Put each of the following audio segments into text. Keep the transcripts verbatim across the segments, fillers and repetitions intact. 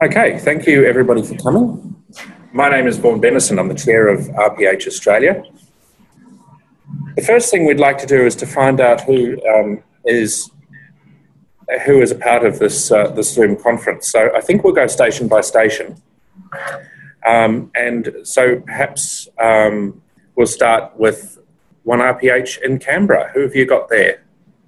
Okay, thank you everybody for coming. My name is Vaughan Bennison. I'm the chair of R P H Australia. The first thing we'd like to do is to find out who um, is who is a part of this uh, this Zoom conference. So I think we'll go station by station. Um, and so perhaps um, we'll start with one R P H in Canberra. Who have you got there?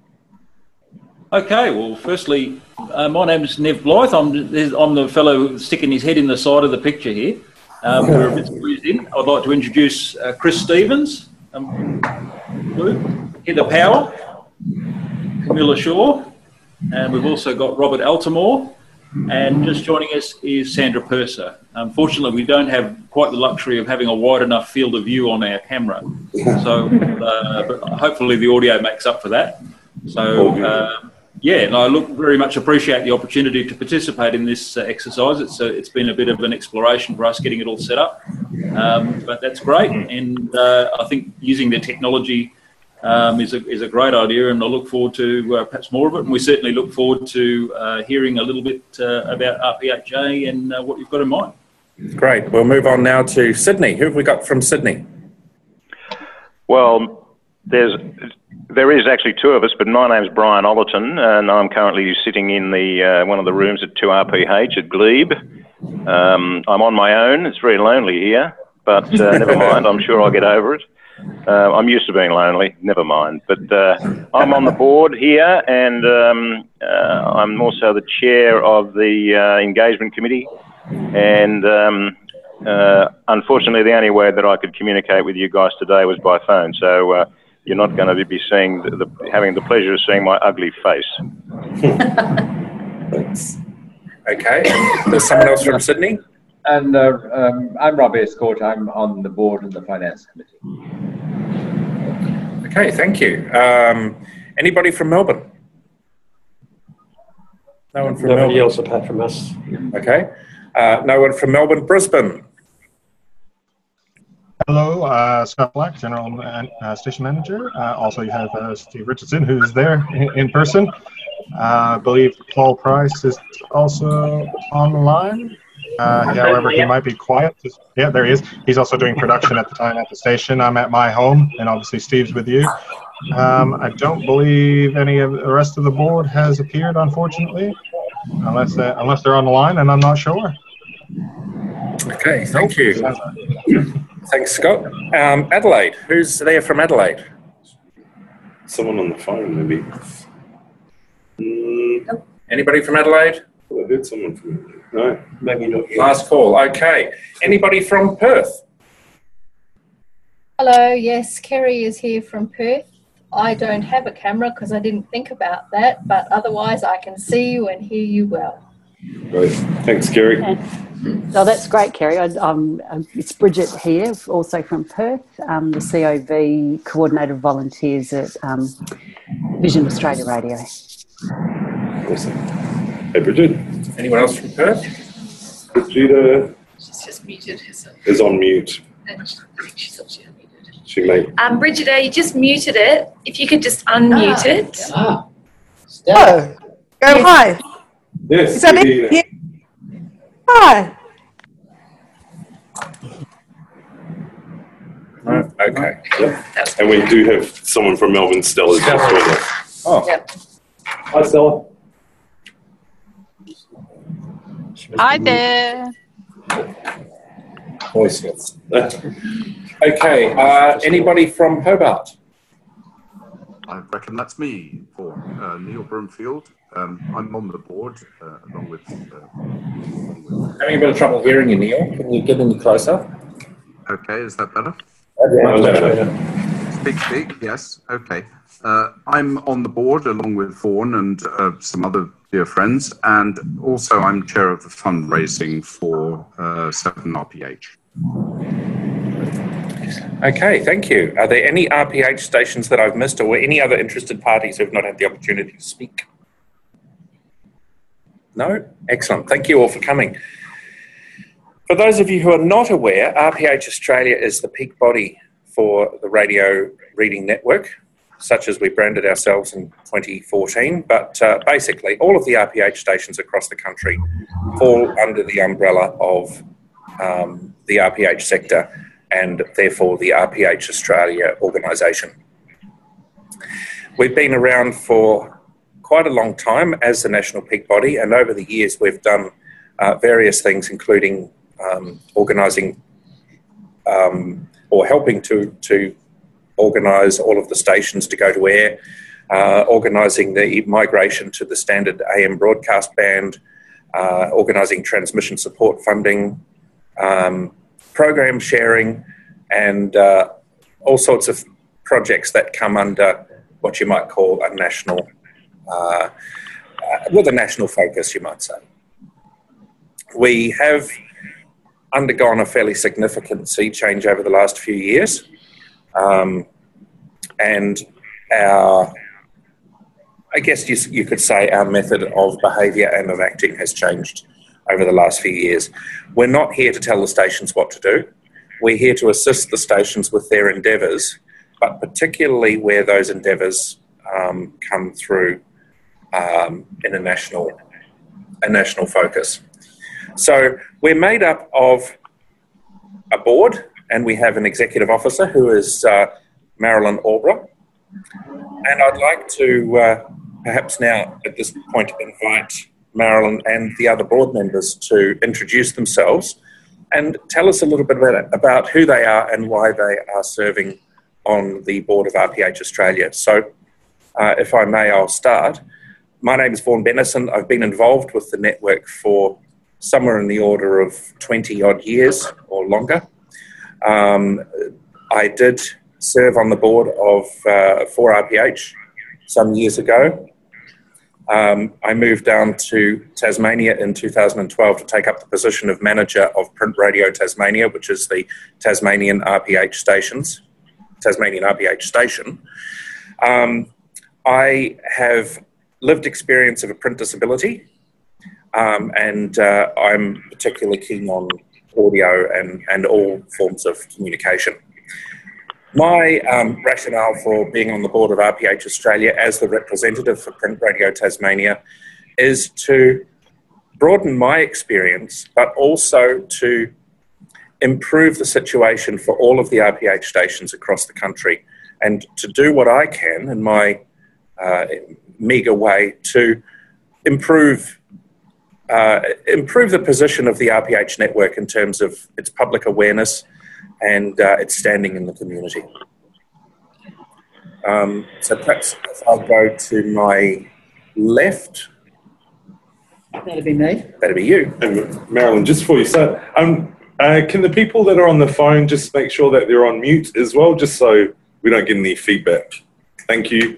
Okay, well, firstly, uh, my name is Nev Blythe. I'm, I'm the fellow sticking his head in the side of the picture here. Um, we're a bit squeezed in. I'd like to introduce uh, Chris Stevens, um, Heather Power, Camilla Shaw, and we've also got Robert Altamore, and just joining us is Sandra Purser. Unfortunately, we don't have quite the luxury of having a wide enough field of view on our camera, so uh, but hopefully the audio makes up for that. So. Uh, Yeah, and I look very much appreciate the opportunity to participate in this uh, exercise. It's a, it's been a bit of an exploration for us getting it all set up, um, but that's great. And uh, I think using the technology um, is a is a great idea, and I look forward to uh, perhaps more of it. And we certainly look forward to uh, hearing a little bit uh, about R P H A and uh, what you've got in mind. Great. We'll move on now to Sydney. Who have we got from Sydney? Well, there's. There is actually two of us, but my name's Brian Ollerton, and I'm currently sitting in the uh, one of the rooms at two R P H at Glebe. Um, I'm on my own. It's very lonely here, but uh, never mind. I'm sure I'll get over it. Uh, I'm used to being lonely. Never mind. But uh, I'm on the board here, and um, uh, I'm also the chair of the uh, engagement committee. And um, uh, unfortunately, the only way that I could communicate with you guys today was by phone. So. Uh, You're not going to be seeing the, the, having the pleasure of seeing my ugly face. Thanks. Okay. There's someone else from Sydney? And uh, um, I'm Rob Escort. I'm on the board of the Finance Committee. Okay, thank you. Um, anybody from Melbourne? No one from Nobody Melbourne? else apart from us. Okay. Uh, no one from Melbourne. Brisbane? Hello, uh, Scott Black, General uh, Station Manager. Uh, also, you have uh, Steve Richardson, who's there in, in person. Uh, I believe Paul Price is also online. Uh, however, he might be quiet. Yeah, there he is. He's also doing production at the time at the station. I'm at my home, and obviously Steve's with you. Um, I don't believe any of the rest of the board has appeared, unfortunately, unless uh, unless they're on the line, and I'm not sure. Okay, thank you. Thanks, Scott. Um, Adelaide, who's there from Adelaide? Someone on the phone, maybe. Mm. Anybody from Adelaide? Well, I heard someone from Adelaide. No, Maybe not yet. Last call. Okay. Anybody from Perth? Hello, yes, Kerry is here from Perth. I don't have a camera because I didn't think about that, but otherwise I can see you and hear you well. Great. Thanks, Kerry. Oh, that's great, Kerry. I, um, it's Bridget here, also from Perth, um, the C O V Coordinator of Volunteers at um, Vision Australia Radio. Awesome. Hey, Bridget. Anyone else from Perth? Bridget She's just muted herself. is on mute. And she, she thought she unmuted. She may. Um, Bridget, you just muted it. If you could just unmute Ah, it. Ah. Oh, go Yes. live. Yes. Is that we it? hear Yeah. Hi. No? Okay. you. Yep. And we do have someone from Melbourne, Stella, just joined us. Oh. Yep. Hi, Stella. Hi there. Voiceless. Okay. Uh, anybody from Hobart? I reckon that's me, for uh, Neil Broomfield. Um, I'm on the board uh, along with. Uh, Having a bit of trouble hearing you, Neil. Can you get any closer? okay, is that better? Yeah, much better. Speak, speak. Yes. Okay. Uh, I'm on the board along with Vaughan and uh, some other dear friends, and also I'm chair of the fundraising for uh, seven R P H. Okay, thank you. Are there any R P H stations that I've missed, or any other interested parties who have not had the opportunity to speak? No? Excellent. Thank you all for coming. For those of you who are not aware, R P H Australia is the peak body for the Radio Reading Network. such as we branded ourselves in twenty fourteen, but uh, basically all of the R P H stations across the country fall under the umbrella of um, the R P H sector and therefore the R P H Australia organisation. We've been around for quite a long time as the national peak body, and over the years we've done uh, various things, including um, organising um, or helping to, to organise all of the stations to go to air, uh, organising the migration to the standard A M broadcast band, uh, organising transmission support funding, um, program sharing, and uh, all sorts of projects that come under what you might call a national, uh, uh, with a national focus, you might say. We have undergone a fairly significant sea change over the last few years. Um, and our, I guess you, you could say our method of behaviour and of acting has changed over the last few years. We're not here to tell the stations what to do. We're here to assist the stations with their endeavours, but particularly where those endeavours um, come through um, in a national, a national focus. So we're made up of a board, and we have an executive officer who is uh, Marilyn Alborough. And I'd like to uh, perhaps now at this point invite Marilyn and the other board members to introduce themselves and tell us a little bit about, about who they are and why they are serving on the board of R P H Australia. So uh, if I may, I'll start. My name is Vaughan Bennison. I've been involved with the network for somewhere in the order of twenty odd years or longer. Um, I did serve on the board of uh, for R P H some years ago. Um, I moved down to Tasmania in two thousand twelve to take up the position of manager of Print Radio Tasmania, which is the Tasmanian R P H stations, Tasmanian R P H station. Um, I have lived experience of a print disability, um, and uh, I'm particularly keen on audio and, and all forms of communication. My um, rationale for being on the board of R P H Australia as the representative for Print Radio Tasmania is to broaden my experience, but also to improve the situation for all of the R P H stations across the country, and to do what I can in my uh, meagre way to improve uh, improve the position of the R P H network in terms of its public awareness and uh, its standing in the community. Um, so perhaps if I go to my left. That'd be me. That'd be you. And Marilyn, just before you start, um, uh, can the people that are on the phone just make sure that they're on mute as well, just so we don't get any feedback? Thank you.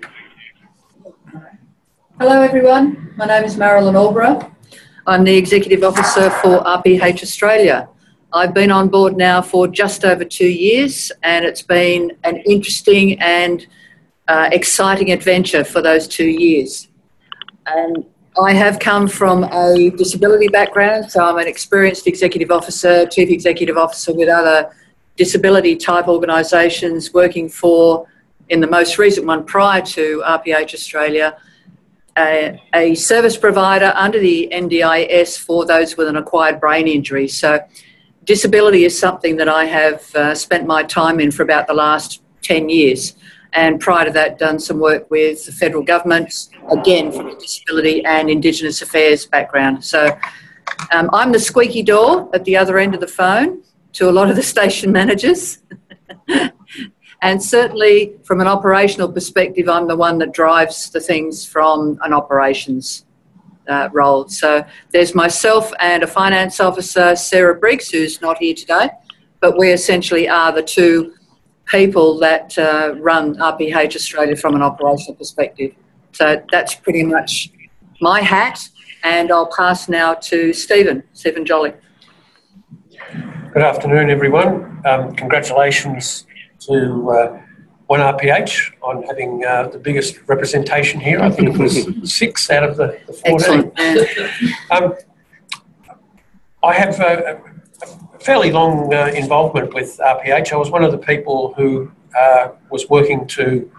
Hello, everyone. My name is Marilyn Alborough. I'm the Executive Officer for R P H Australia. I've been on board now for just over two years, and it's been an interesting and uh, exciting adventure for those two years. And I have come from a disability background, so I'm an experienced executive officer, chief executive officer with other disability type organisations, working for, in the most recent one prior to R P H Australia, a, a service provider under the N D I S for those with an acquired brain injury. So disability is something that I have uh, spent my time in for about the last ten years. And prior to that, done some work with the federal government, again, from a disability and Indigenous affairs background. So um, I'm the squeaky door at the other end of the phone to a lot of the station managers. And certainly from an operational perspective, I'm the one that drives the things from an operations uh, role. So there's myself and a finance officer, Sarah Briggs, who's not here today, but we essentially are the two people that uh, run R P H Australia from an operational perspective. So that's pretty much my hat, and I'll pass now to Stephen, Stephen Jolly. Good afternoon, everyone. Um, congratulations to uh, one R P H on having uh, the biggest representation here. I think it was six out of the, the fourteen. Um, I have a, a fairly long uh, involvement with R P H. I was one of the people who uh, was working to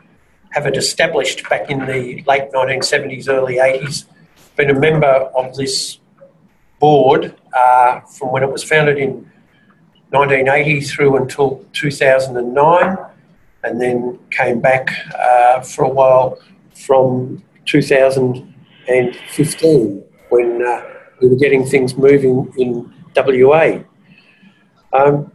have it established back in the late nineteen seventies, early eighties. Been a member of this board uh, from when it was founded in nineteen eighty through until two thousand nine, and then came back uh, for a while from two thousand fifteen when uh, we were getting things moving in W A. Um,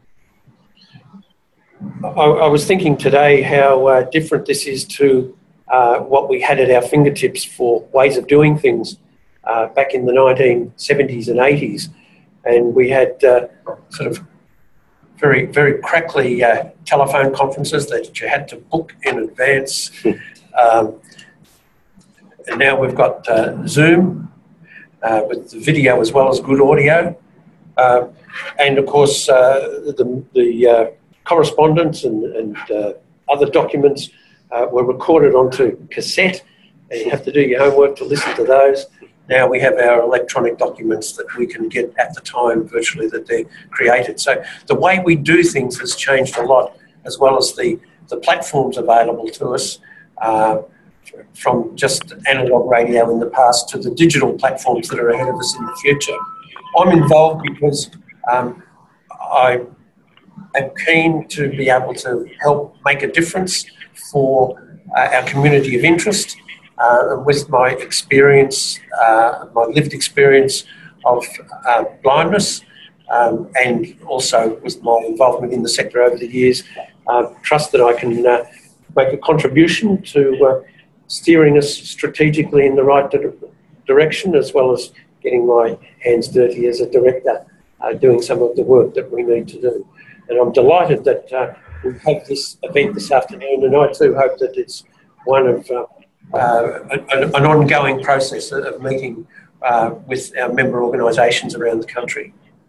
I, I was thinking today how uh, different this is to uh, what we had at our fingertips for ways of doing things uh, back in the nineteen seventies and eighties. And we had uh, sort of very, very crackly uh, telephone conferences that you had to book in advance. um, and now we've got uh, Zoom uh, with the video as well as good audio. Uh, and of course, uh, the, the uh, correspondence and, and uh, other documents uh, were recorded onto cassette, and you have to do your homework to listen to those. Now we have our electronic documents that we can get at the time virtually that they're created. So the way we do things has changed a lot, as well as the, the platforms available to us, uh, from just analog radio in the past to the digital platforms that are ahead of us in the future. I'm involved because um, I am keen to be able to help make a difference for uh, our community of interest. Uh, with my experience, uh, my lived experience of uh, blindness, um, and also with my involvement in the sector over the years, uh, trust that I can uh, make a contribution to uh, steering us strategically in the right di- direction, as well as getting my hands dirty as a director, uh, doing some of the work that we need to do. And I'm delighted that uh, we have this event this afternoon, and I too hope that it's one of uh, Uh, an, an ongoing process of meeting uh, with our member organisations around the country.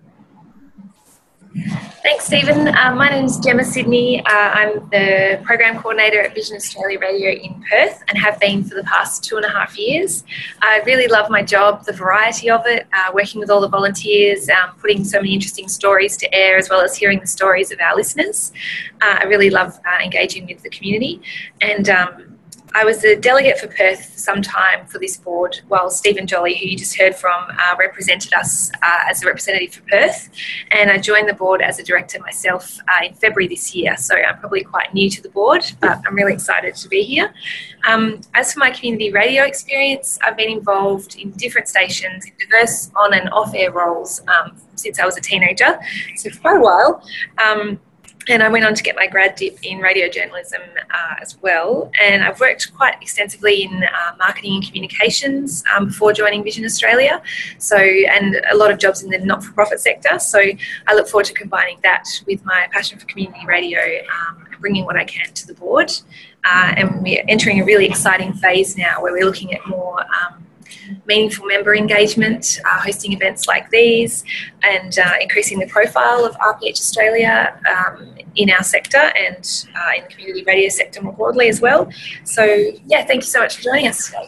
Thanks, Stephen. Uh, my name is Gemma Sydney. Uh, I'm the Program Coordinator at Vision Australia Radio in Perth and have been for the past two and a half years. I really love my job, the variety of it, uh, working with all the volunteers, um, putting so many interesting stories to air, as well as hearing the stories of our listeners. Uh, I really love uh, engaging with the community. And um, I was a delegate for Perth for some time for this board, while Stephen Jolly, who you just heard from, uh, represented us uh, as a representative for Perth. And I joined the board as a director myself uh, in February this year. So I'm probably quite new to the board, but I'm really excited to be here. Um, as for my community radio experience, I've been involved in different stations in diverse on and off-air roles um, since I was a teenager, so for quite a while. Um, And I went on to get my grad dip in radio journalism uh, as well. And I've worked quite extensively in uh, marketing and communications um, before joining Vision Australia. So, and a lot of jobs in the not-for-profit sector. So I look forward to combining that with my passion for community radio um, and bringing what I can to the board. Uh, and we're entering a really exciting phase now where we're looking at more um, meaningful member engagement, uh, hosting events like these, and uh, increasing the profile of R P H Australia um, in our sector and uh, in the community radio sector more broadly as well. So, yeah, thank you so much for joining us today.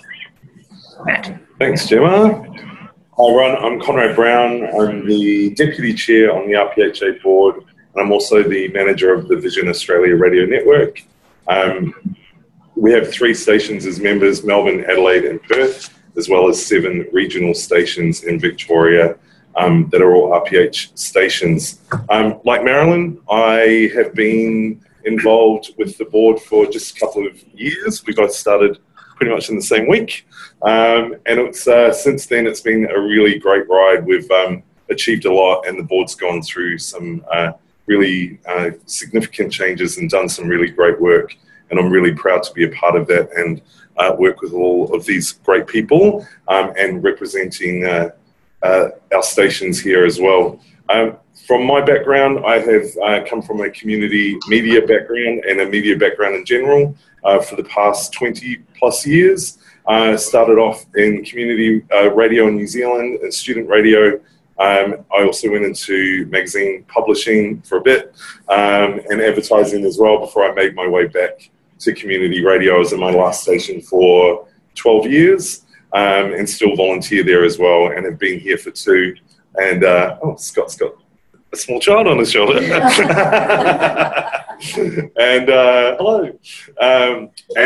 Matt. Thanks, Gemma. Hi, everyone. I'm Conrad Brown. I'm the Deputy Chair on the R P H A board, and I'm also the Manager of the Vision Australia Radio Network. Um, we have three stations as members, Melbourne, Adelaide and Perth, as well as seven regional stations in Victoria um, that are all R P H stations. Um, like Marilyn, I have been involved with the board for just a couple of years. We both started pretty much in the same week. Um, and it's uh, since then, it's been a really great ride. We've um, achieved a lot, and the board's gone through some uh, really uh, significant changes and done some really great work. And I'm really proud to be a part of that and uh, work with all of these great people um, and representing uh, uh, our stations here as well. Um, from my background, I have uh, come from a community media background and a media background in general uh, for the past twenty plus years. I uh, started off in community uh, radio in New Zealand and student radio. Um, I also went into magazine publishing for a bit um, and advertising as well before I made my way back to community radio. I was at my last station for twelve years um, and still volunteer there as well, and have been here for two. And uh, oh, Scott's got a small child on his shoulder. and uh, hello. Um,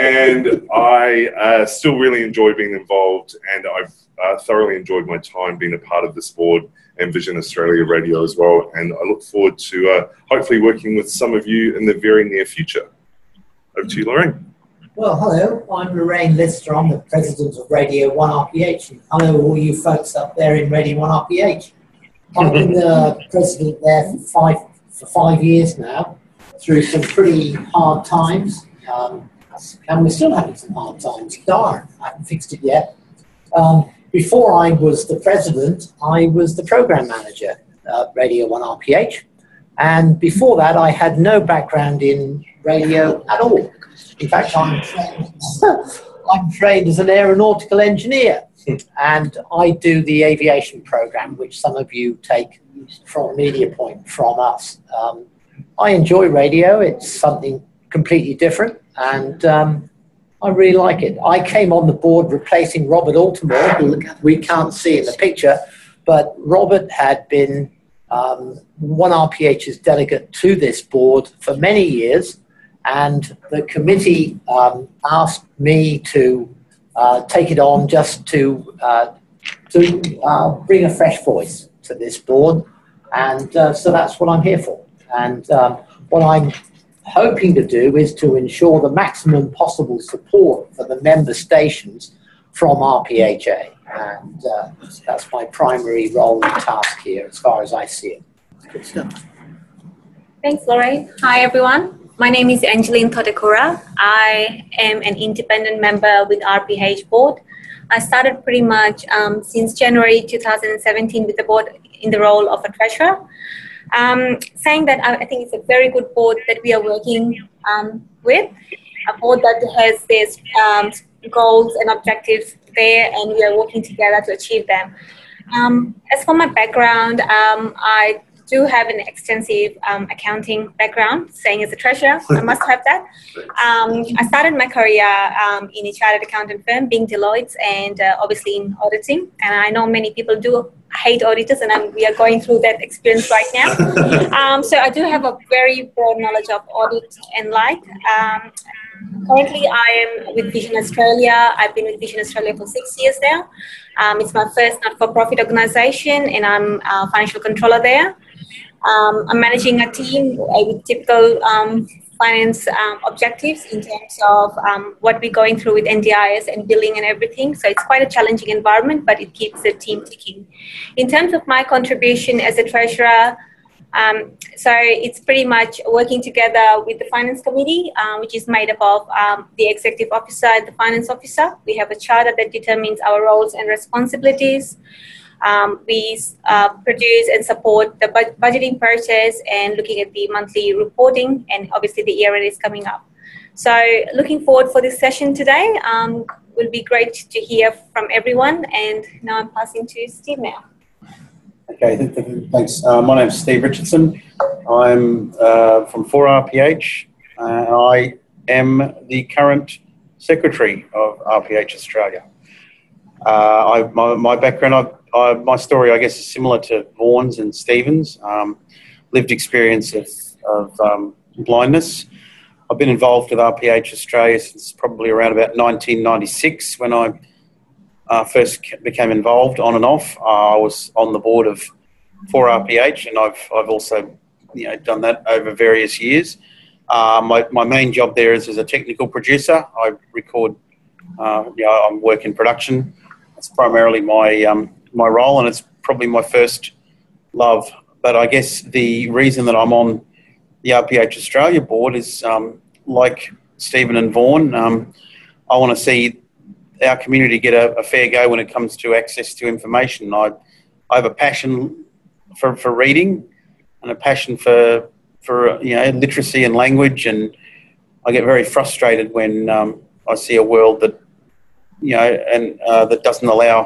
and I uh, still really enjoy being involved, and I've uh, thoroughly enjoyed my time being a part of this board and Vision Australia Radio as well. And I look forward to uh, hopefully working with some of you in the very near future. Over to you, Lorraine. Well, hello, I'm Lorraine Lister. I'm the president of Radio one R P H. And hello, all you folks up there in Radio one R P H. I've been the president there for five, for five years now, through some pretty hard times. Um, and we're still having some hard times. Darn, I haven't fixed it yet. Um, before I was the president, I was the program manager at Radio one R P H. And before that, I had no background in radio at all. In fact, I'm trained, I'm trained as an aeronautical engineer, and I do the aviation program, which some of you take from Media Point from us. Um, I enjoy radio. It's something completely different, and um, I really like it. I came on the board replacing Robert Altamore, who we can't see in the picture, but Robert had been um, one R P H's delegate to this board for many years. And the committee um, asked me to uh, take it on just to, uh, to uh, bring a fresh voice to this board. And uh, so that's what I'm here for. And um, what I'm hoping to do is to ensure the maximum possible support for the member stations from R P H A. And uh, that's my primary role and task here as far as I see it. Good stuff. Thanks, Lorraine. Hi, everyone. My name is Angeline Totekura. I am an independent member with R P H board. I started pretty much um, since January two thousand seventeen with the board in the role of a treasurer. Um, saying that, I think it's a very good board that we are working um, with, a board that has these um, goals and objectives there, and we are working together to achieve them. Um, as for my background, um, I do have an extensive um, accounting background, saying as a treasurer, I must have that. Um, I started my career um, in a chartered accountant firm, being Deloitte, and uh, obviously in auditing. And I know many people do hate auditors, and I'm, we are going through that experience right now. um, so I do have a very broad knowledge of audit and like. Um, currently, I am with Vision Australia. I've been with Vision Australia for six years now. Um, it's my first not-for-profit organisation, and I'm a financial controller there. Um, I'm managing a team with typical um, finance um, objectives in terms of um, what we're going through with N D I S and billing and everything. So it's quite a challenging environment, but it keeps the team ticking. In terms of my contribution as a treasurer, um, so it's pretty much working together with the finance committee, uh, which is made up of um, the executive officer and the finance officer. We have a charter that determines our roles and responsibilities. Um, we uh, produce and support the bu- budgeting process and looking at the monthly reporting, and obviously the year end is coming up. So looking forward for this session today. Um, will be great to hear from everyone, and now I'm passing to Steve now. Okay, th- th- thanks. Uh, my name's Steve Richardson. I'm uh, from four R P H. Uh, I am the current secretary of R P H Australia. Uh, I, my, my background, I've Uh, my story, I guess, is similar to Vaughan's and Stephen's. Um, lived experience of, of um, blindness. I've been involved with R P H Australia since probably around about nineteen ninety-six when I uh, first became involved on and off. Uh, I was on the board of four R P H, and I've I've also you know done that over various years. Uh, my my main job there is as a technical producer. I record. Uh, you know, I'm work in production. That's primarily my um, my role, and it's probably my first love. But I guess the reason that I'm on the R P H Australia board is, um, like Stephen and Vaughan, um, I want to see our community get a, a fair go when it comes to access to information. I, I have a passion for, for reading and a passion for for you know literacy and language, and I get very frustrated when um, I see a world that you know and uh, that doesn't allow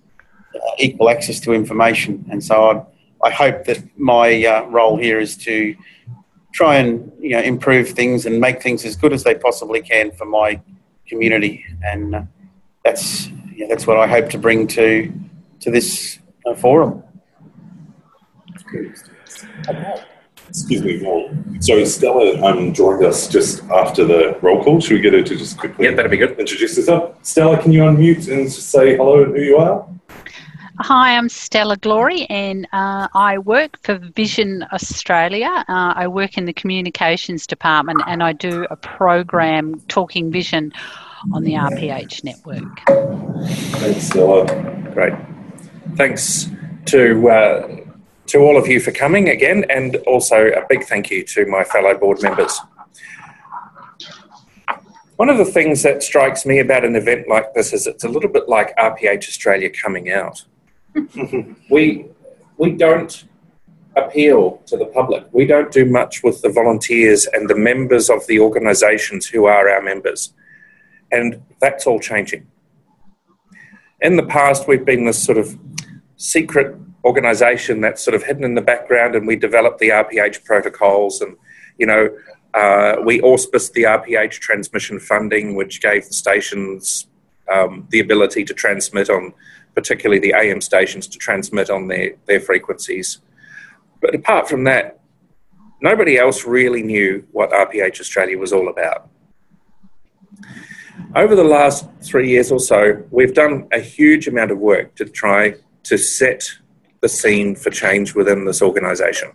Uh, equal access to information. And so I, I hope that my uh, role here is to try and you know improve things and make things as good as they possibly can for my community. And uh, that's yeah, that's what I hope to bring to to this uh, forum. Excuse me, Paul. So Stella um, joined us just after the roll call. Should we get her to just quickly yeah, that'd be good. introduce herself? Stella, can you unmute and just say hello and who you are? Hi, I'm Stella Glory, and uh, I work for Vision Australia. Uh, I work in the communications department, and I do a program, Talking Vision, on the R P H network. Thanks, Stella. Great. Thanks to uh, to all of you for coming again, and also a big thank you to my fellow board members. One of the things that strikes me about an event like this is it's a little bit like R P H Australia coming out. we we don't appeal to the public. We don't do much with the volunteers and the members of the organisations who are our members. And that's all changing. In the past, we've been this sort of secret organisation that's sort of hidden in the background, and we developed the R P H protocols, and, you know, uh, we auspiced the R P H transmission funding, which gave the stations um, the ability to transmit on, particularly the A M stations, to transmit on their, their frequencies. But apart from that, nobody else really knew what R P H Australia was all about. Over the last three years or so, we've done a huge amount of work to try to set the scene for change within this organisation.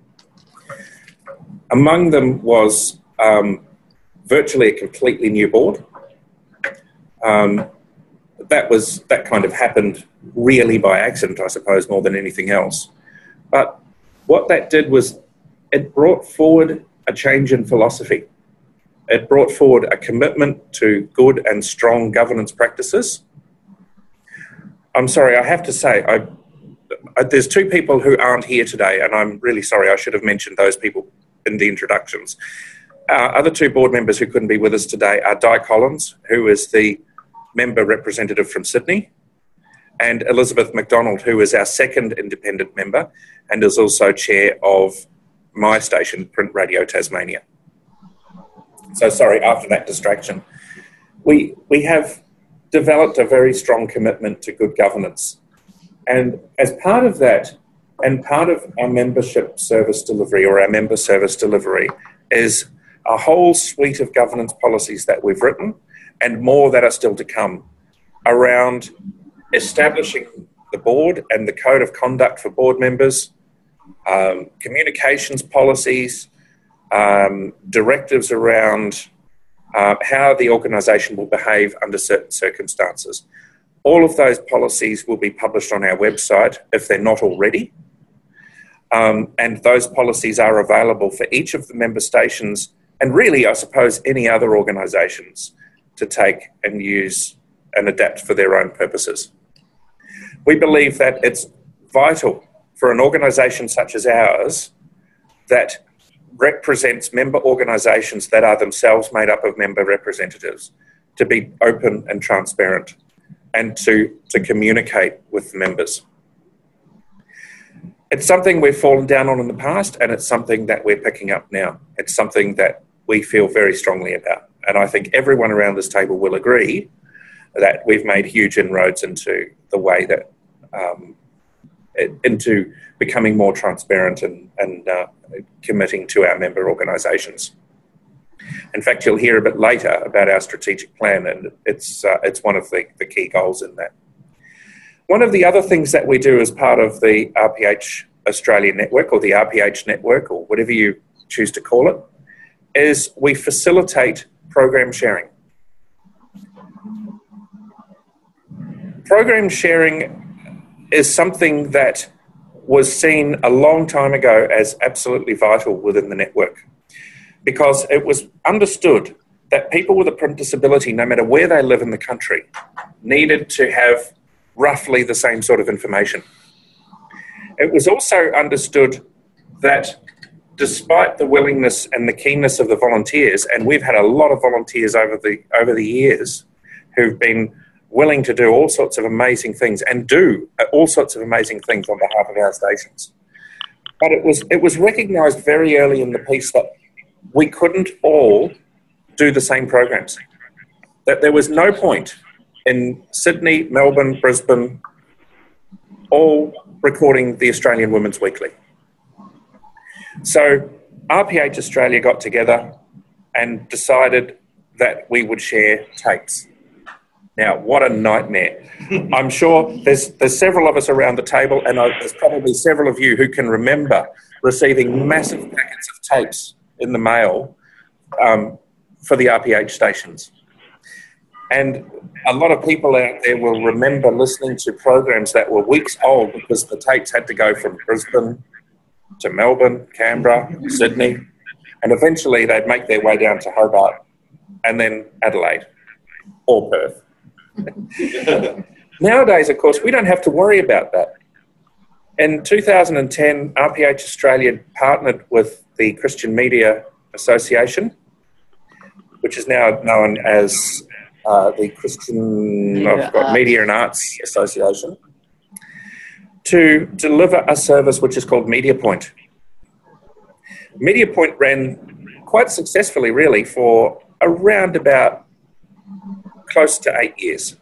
Among them was um, virtually a completely new board. Um, that was that kind of happened really by accident, I suppose, more than anything else. But what that did was it brought forward a change in philosophy. It brought forward a commitment to good and strong governance practices. I'm sorry, I have to say, I, I, there's two people who aren't here today, and I'm really sorry, I should have mentioned those people in the introductions. Our other two board members who couldn't be with us today are Di Collins, who is the member representative from Sydney, and Elizabeth McDonald, who is our second independent member and is also chair of my station, Print Radio Tasmania. So sorry, after that distraction. We, we have developed a very strong commitment to good governance. And as part of that, and part of our membership service delivery or our member service delivery is a whole suite of governance policies that we've written and more that are still to come around establishing the board and the code of conduct for board members, um, communications policies, um, directives around uh, how the organisation will behave under certain circumstances. All of those policies will be published on our website if they're not already. Um, and those policies are available for each of the member stations and really, I suppose, any other organisations to take and use and adapt for their own purposes. We believe that it's vital for an organisation such as ours that represents member organisations that are themselves made up of member representatives to be open and transparent and to, to communicate with the members. It's something we've fallen down on in the past, and it's something that we're picking up now. It's something that we feel very strongly about. And I think everyone around this table will agree that we've made huge inroads into the way that, um, into becoming more transparent and, and uh, committing to our member organisations. In fact, you'll hear a bit later about our strategic plan, and it's, uh, it's one of the, the key goals in that. One of the other things that we do as part of the R P H Australia network, or the R P H network, or whatever you choose to call it, is we facilitate program sharing. Program sharing is something that was seen a long time ago as absolutely vital within the network, because it was understood that people with a print disability, no matter where they live in the country, needed to have roughly the same sort of information. It was also understood that despite the willingness and the keenness of the volunteers, and we've had a lot of volunteers over the over the years who've been willing to do all sorts of amazing things and do all sorts of amazing things on behalf of our stations. But it was it was recognised very early in the piece that we couldn't all do the same programs. That there was no point in Sydney, Melbourne, Brisbane, all recording the Australian Women's Weekly. So R P H Australia got together and decided that we would share tapes. Now, what a nightmare. I'm sure there's there's several of us around the table, and I, there's probably several of you who can remember receiving massive packets of tapes in the mail um, for the R P H stations. And a lot of people out there will remember listening to programs that were weeks old because the tapes had to go from Brisbane to Melbourne, Canberra, Sydney, and eventually they'd make their way down to Hobart and then Adelaide or Perth. Nowadays, of course, we don't have to worry about that. In two thousand ten, R P H Australia partnered with the Christian Media Association, which is now known as uh, the Christian Media, got, Media and Arts Association, to deliver a service which is called MediaPoint. MediaPoint ran quite successfully, really, for around about close to eight years.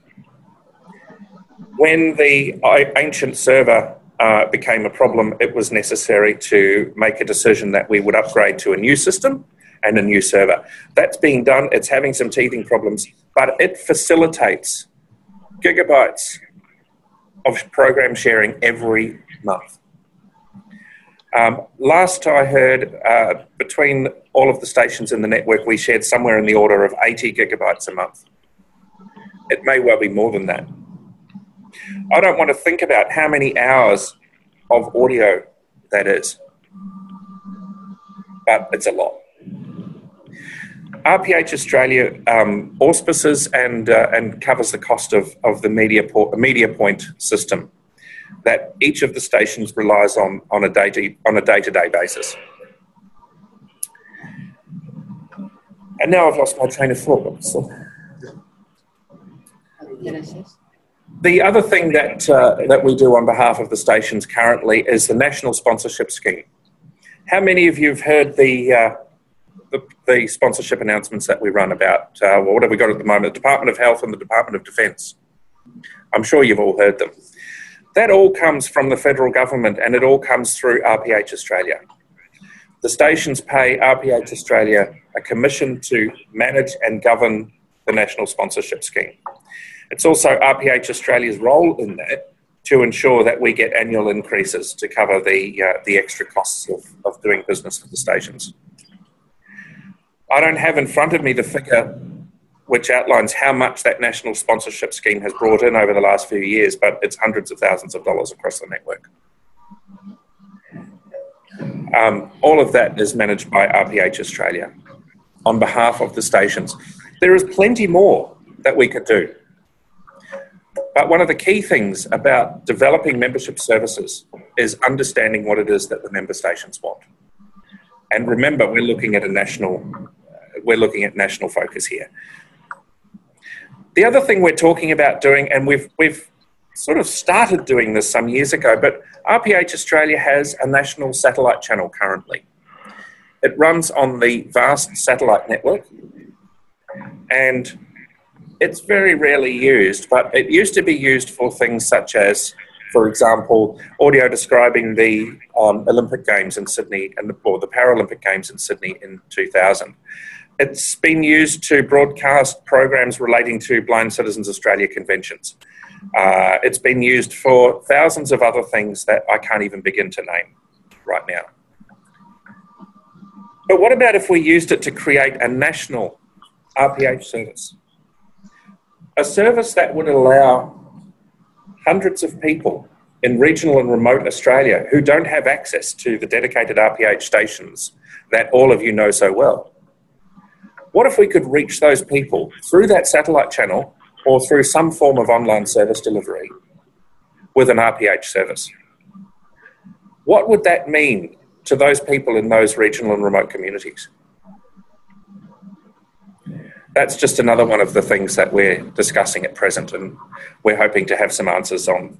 When the ancient server uh, became a problem, it was necessary to make a decision that we would upgrade to a new system and a new server. That's being done. It's having some teething problems, but it facilitates gigabytes of program sharing every month. Um, last I heard, uh, between all of the stations in the network, we shared somewhere in the order of eighty gigabytes a month. It may well be more than that. I don't want to think about how many hours of audio that is, but it's a lot. R P H Australia um, auspices and uh, and covers the cost of, of the MediaPoint, MediaPoint system that each of the stations relies on on a day on a day-to-day basis. And now I've lost my train of thought. So. The other thing that uh, that we do on behalf of the stations currently is the National Sponsorship Scheme. How many of you have heard the uh, the, the sponsorship announcements that we run about? Uh, well, what have we got at the moment? The Department of Health and the Department of Defence. I'm sure you've all heard them. That all comes from the federal government, and it all comes through R P H Australia. The stations pay R P H Australia a commission to manage and govern the National Sponsorship Scheme. It's also R P H Australia's role in that to ensure that we get annual increases to cover the uh, the extra costs of, of doing business with the stations. I don't have in front of me the figure which outlines how much that national sponsorship scheme has brought in over the last few years, but it's hundreds of thousands of dollars across the network. Um, all of that is managed by R P H Australia on behalf of the stations. There is plenty more that we could do. But one of the key things about developing membership services is understanding what it is that the member stations want. And remember, we're looking at a national, we're looking at national focus here. The other thing we're talking about doing, and we've we've sort of started doing this some years ago, but R P H Australia has a national satellite channel currently. It runs on the vast satellite network, and it's very rarely used, but it used to be used for things such as, for example, audio describing the um, Olympic Games in Sydney and the, or the Paralympic Games in Sydney in two thousand. It's been used to broadcast programs relating to Blind Citizens Australia conventions. Uh, it's been used for thousands of other things that I can't even begin to name right now. But what about if we used it to create a national R P H service? A service that would allow hundreds of people in regional and remote Australia who don't have access to the dedicated R P H stations that all of you know so well. What if we could reach those people through that satellite channel or through some form of online service delivery with an R P H service? What would that mean to those people in those regional and remote communities? That's just another one of the things that we're discussing at present, and we're hoping to have some answers on.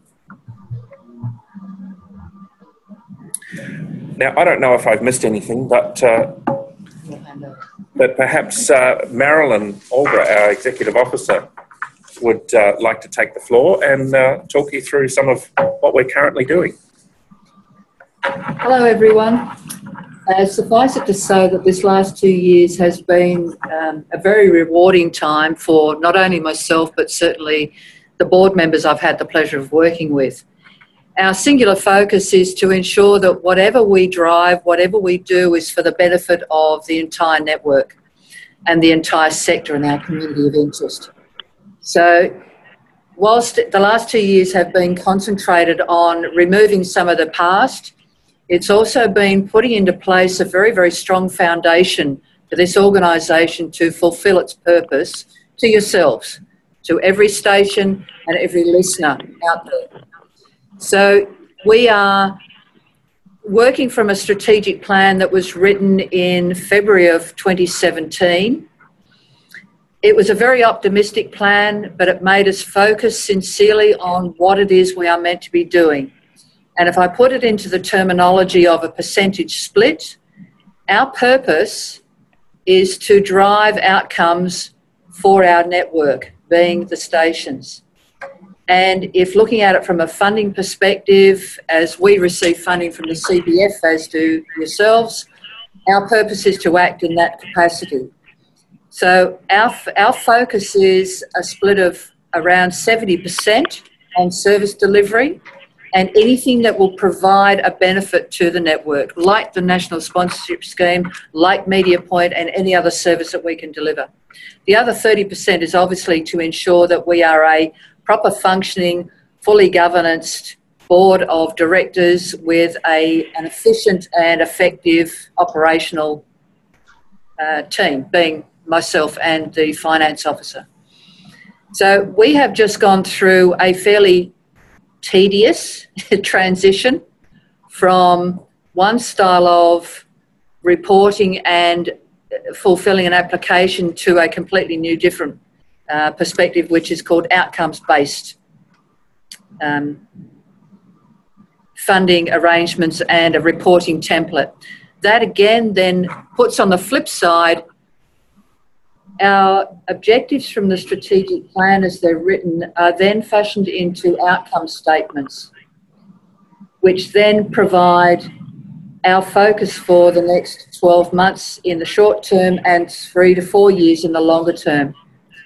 Now, I don't know if I've missed anything, but uh, but perhaps uh, Marilyn Albra, our Executive Officer, would uh, like to take the floor and uh, talk you through some of what we're currently doing. Hello, everyone. Uh, suffice it to say that this last two years has been um, a very rewarding time for not only myself but certainly the board members I've had the pleasure of working with. Our singular focus is to ensure that whatever we drive, whatever we do is for the benefit of the entire network and the entire sector in our community of interest. So whilst the last two years have been concentrated on removing some of the past, it's also been putting into place a very, very strong foundation for this organisation to fulfil its purpose to yourselves, to every station and every listener out there. So we are working from a strategic plan that was written in February of twenty seventeen. It was a very optimistic plan, but it made us focus sincerely on what it is we are meant to be doing. And if I put it into the terminology of a percentage split, our purpose is to drive outcomes for our network, being the stations. And if looking at it from a funding perspective, as we receive funding from the C B F, as do yourselves, our purpose is to act in that capacity. So our, our focus is a split of around seventy percent on service delivery and anything that will provide a benefit to the network, like the National Sponsorship Scheme, like MediaPoint and any other service that we can deliver. The other thirty percent is obviously to ensure that we are a proper functioning, fully governanced board of directors with a, an efficient and effective operational uh, team, being myself and the finance officer. So we have just gone through a fairly tedious transition from one style of reporting and fulfilling an application to a completely new, different uh, perspective, which is called outcomes-based um, funding arrangements and a reporting template. That again then puts on the flip side our objectives from the strategic plan as they're written are then fashioned into outcome statements, which then provide our focus for the next twelve months in the short term and three to four years in the longer term.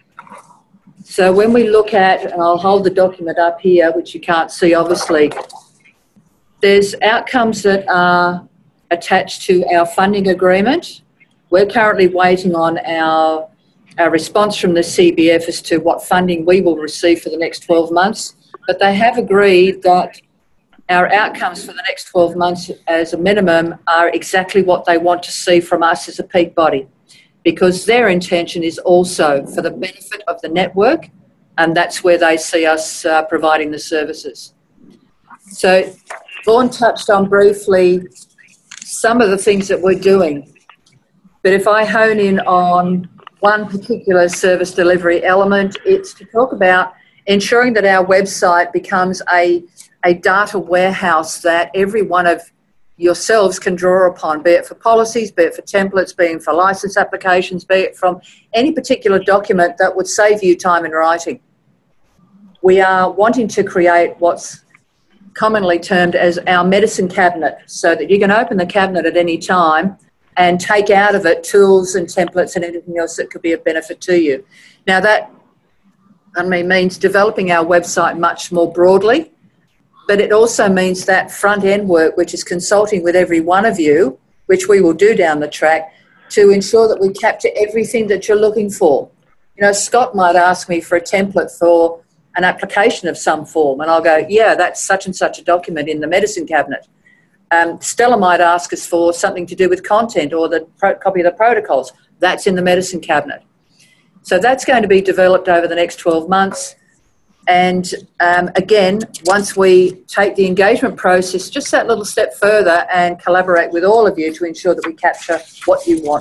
So when we look at, and I'll hold the document up here, which you can't see obviously, there's outcomes that are attached to our funding agreement. We're currently waiting on our, our response from the C B F as to what funding we will receive for the next twelve months, but they have agreed that our outcomes for the next twelve months as a minimum are exactly what they want to see from us as a peak body, because their intention is also for the benefit of the network, and that's where they see us uh, providing the services. So Vaughan touched on briefly some of the things that we're doing, but if I hone in on one particular service delivery element, it's to talk about ensuring that our website becomes a, a data warehouse that every one of yourselves can draw upon, be it for policies, be it for templates, be it for license applications, be it from any particular document that would save you time in writing. We are wanting to create what's commonly termed as our medicine cabinet, so that you can open the cabinet at any time and take out of it tools and templates and anything else that could be of benefit to you. Now that, I mean, means developing our website much more broadly, but it also means that front-end work, which is consulting with every one of you, which we will do down the track, to ensure that we capture everything that you're looking for. You know, Scott might ask me for a template for an application of some form, and I'll go, yeah, that's such and such a document in the medicine cabinet. Um, Stella might ask us for something to do with content or the pro- copy of the protocols. That's in the medicine cabinet. So that's going to be developed over the next twelve months. And um, again, once we take the engagement process just that little step further and collaborate with all of you to ensure that we capture what you want.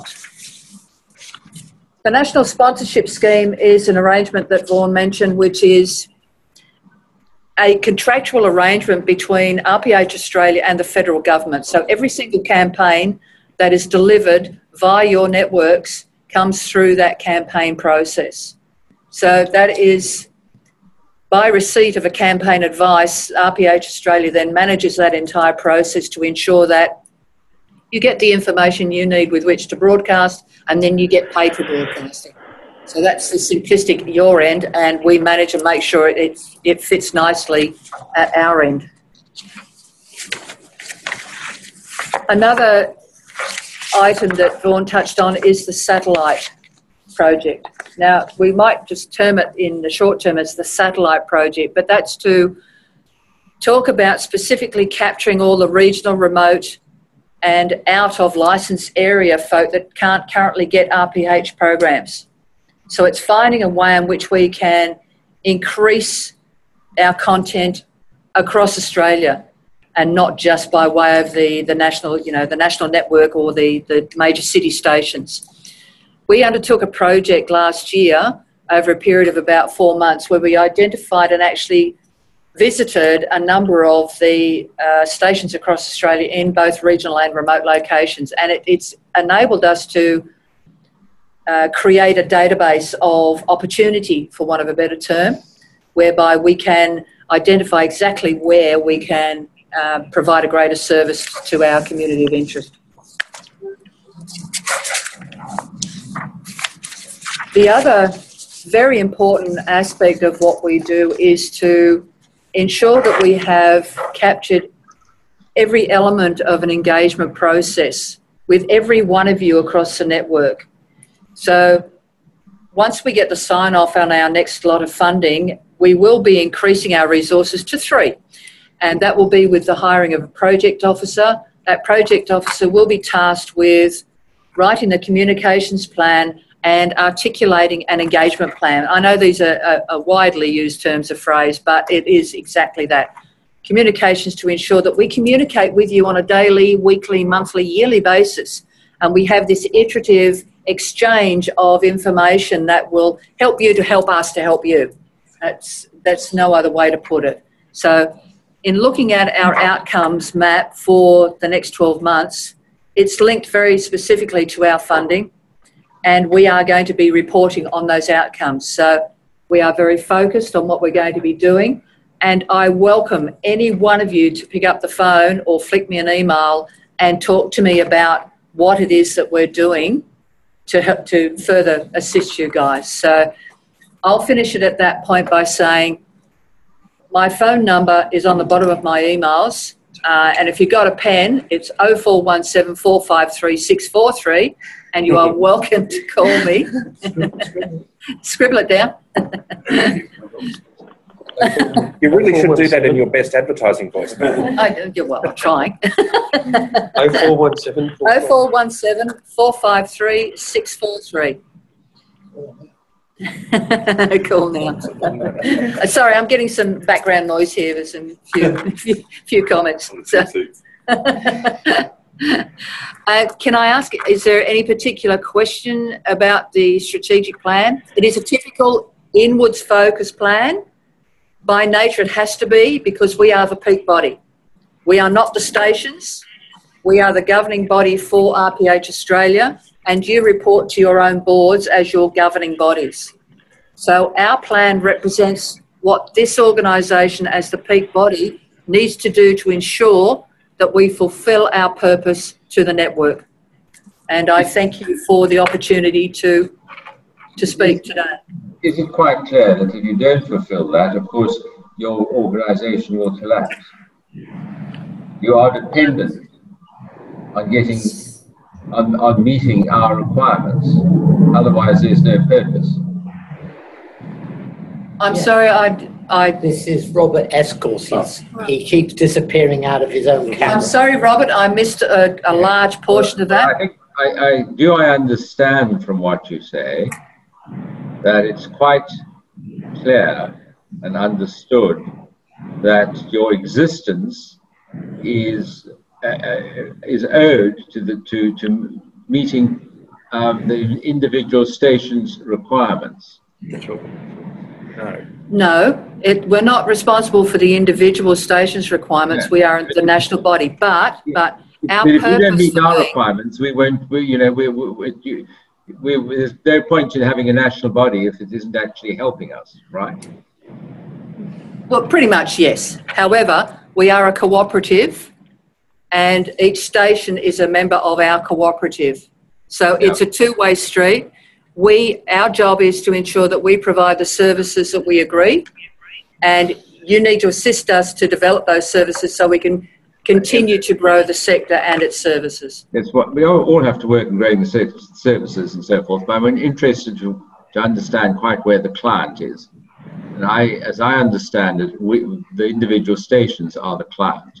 The National Sponsorship Scheme is an arrangement that Vaughan mentioned, which is a contractual arrangement between R P H Australia and the federal government. So every single campaign that is delivered via your networks comes through that campaign process. So that is, by receipt of a campaign advice, R P H Australia then manages that entire process to ensure that you get the information you need with which to broadcast, and then you get paid for broadcasting. So that's the simplistic at your end, and we manage and make sure it, it, it fits nicely at our end. Another item that Vaughan touched on is the satellite project. Now, we might just term it in the short term as the satellite project, but that's to talk about specifically capturing all the regional, remote and out of licensed area folk that can't currently get R P H programs. So it's finding a way in which we can increase our content across Australia, and not just by way of the, the national, you know, the national network or the, the major city stations. We undertook a project last year over a period of about four months where we identified and actually visited a number of the uh, stations across Australia in both regional and remote locations, and it, it's enabled us to uh, create a database of opportunity, for want of a better term, whereby we can identify exactly where we can uh, provide a greater service to our community of interest. The other very important aspect of what we do is to ensure that we have captured every element of an engagement process with every one of you across the network. So once we get the sign-off on our next lot of funding, we will be increasing our resources to three. And that will be with the hiring of a project officer. That project officer will be tasked with writing the communications plan and articulating an engagement plan. I know these are, are, are widely used terms of phrase, but it is exactly that. Communications to ensure that we communicate with you on a daily, weekly, monthly, yearly basis. And we have this iterative exchange of information that will help you to help us to help you. That's, that's no other way to put it. So in looking at our outcomes map for the next twelve months, it's linked very specifically to our funding, and we are going to be reporting on those outcomes. So we are very focused on what we're going to be doing, and I welcome any one of you to pick up the phone or flick me an email and talk to me about what it is that we're doing to help to further assist you guys. So I'll finish it at that point by saying my phone number is on the bottom of my emails, uh, and if you've got a pen, it's oh four one seven, four five three, six four three, and you are welcome to call me. Scribble it down. You really should do that in your best advertising voice. I, well, I'm trying. oh four one seven, oh four one seven, four five three, six four three. Cool now. Sorry, I'm getting some background noise here. There's some few, few, few comments. So. uh, can I ask, is there any particular question about the strategic plan? It is a typical inwards focused plan. By nature, it has to be, because we are the peak body. We are not the stations. We are the governing body for R P H Australia, and you report to your own boards as your governing bodies. So our plan represents what this organisation as the peak body needs to do to ensure that we fulfil our purpose to the network. And I thank you for the opportunity to, to speak today. Is it quite clear that if you don't fulfil that, of course, your organisation will collapse? You are dependent on getting, on, on meeting our requirements. Otherwise, there's no purpose. I'm yeah. sorry, I, I... This is Robert Escors. Oh. He keeps disappearing out of his own camera. I'm sorry, Robert, I missed a, a large portion of that. I, think I, I do I understand from what you say that it's quite clear and understood that your existence is uh, is owed to the to to meeting um, the individual station's requirements. No. No, it, we're not responsible for the individual station's requirements. Yeah. We are the national body, but but our but if purpose. we don't meet our being, requirements, we won't. We, you know, we, we, we, we, we, there's no point in having a national body if it isn't actually helping us, right? Well, pretty much yes. However, we are a cooperative, and each station is a member of our cooperative. So it's a two-way street. We, our job is to ensure that we provide the services that we agree, and you need to assist us to develop those services so we can continue to grow the sector and its services. That's what we all, all have to work in growing the services and so forth. But I'm interested to, to understand quite where the client is. And I, as I understand it, we, the individual stations are the client.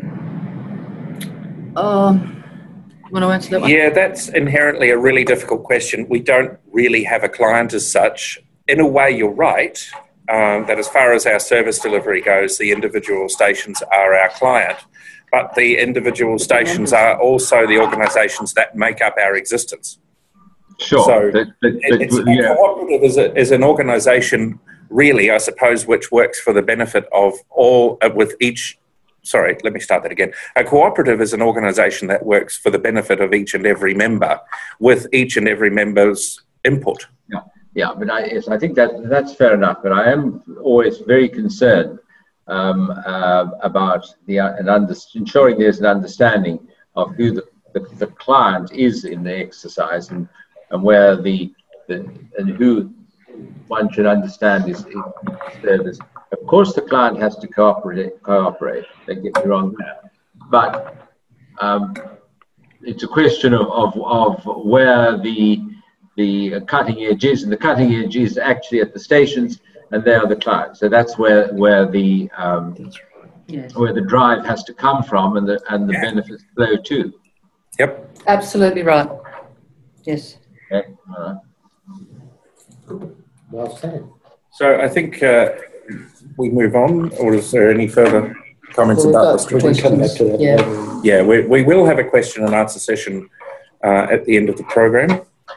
Um, want to answer that one? Yeah, that's inherently a really difficult question. We don't really have a client as such. In a way, you're right, um, that as far as our service delivery goes, the individual stations are our client, but the individual stations are also the organisations that make up our existence. Sure. So but, but, but, it's, yeah. a cooperative is, a, is an organisation, really, I suppose, which works for the benefit of all, uh, with each Sorry, let me start that again. A cooperative is an organisation that works for the benefit of each and every member, with each and every member's input. Yeah, yeah, but I, yes, I think that that's fair enough. But I am always very concerned um, uh, about the uh, an under, ensuring there's an understanding of who the, the, the client is in the exercise, and and where the, the and who one should understand is service. Of course, the client has to cooperate. Cooperate. Don't get me wrong there, but um, it's a question of, of of where the the cutting edge is, and the cutting edge is actually at the stations, and they are the clients. So that's where where the um, yes. where the drive has to come from, and the and the yeah. benefits flow to. Yep. Absolutely right. Yes. Okay. All right. Well said. So I think. Uh, we move on, or is there any further comments well, about the strategic? Yeah, yeah we, we will have a question and answer session uh, at the end of the program.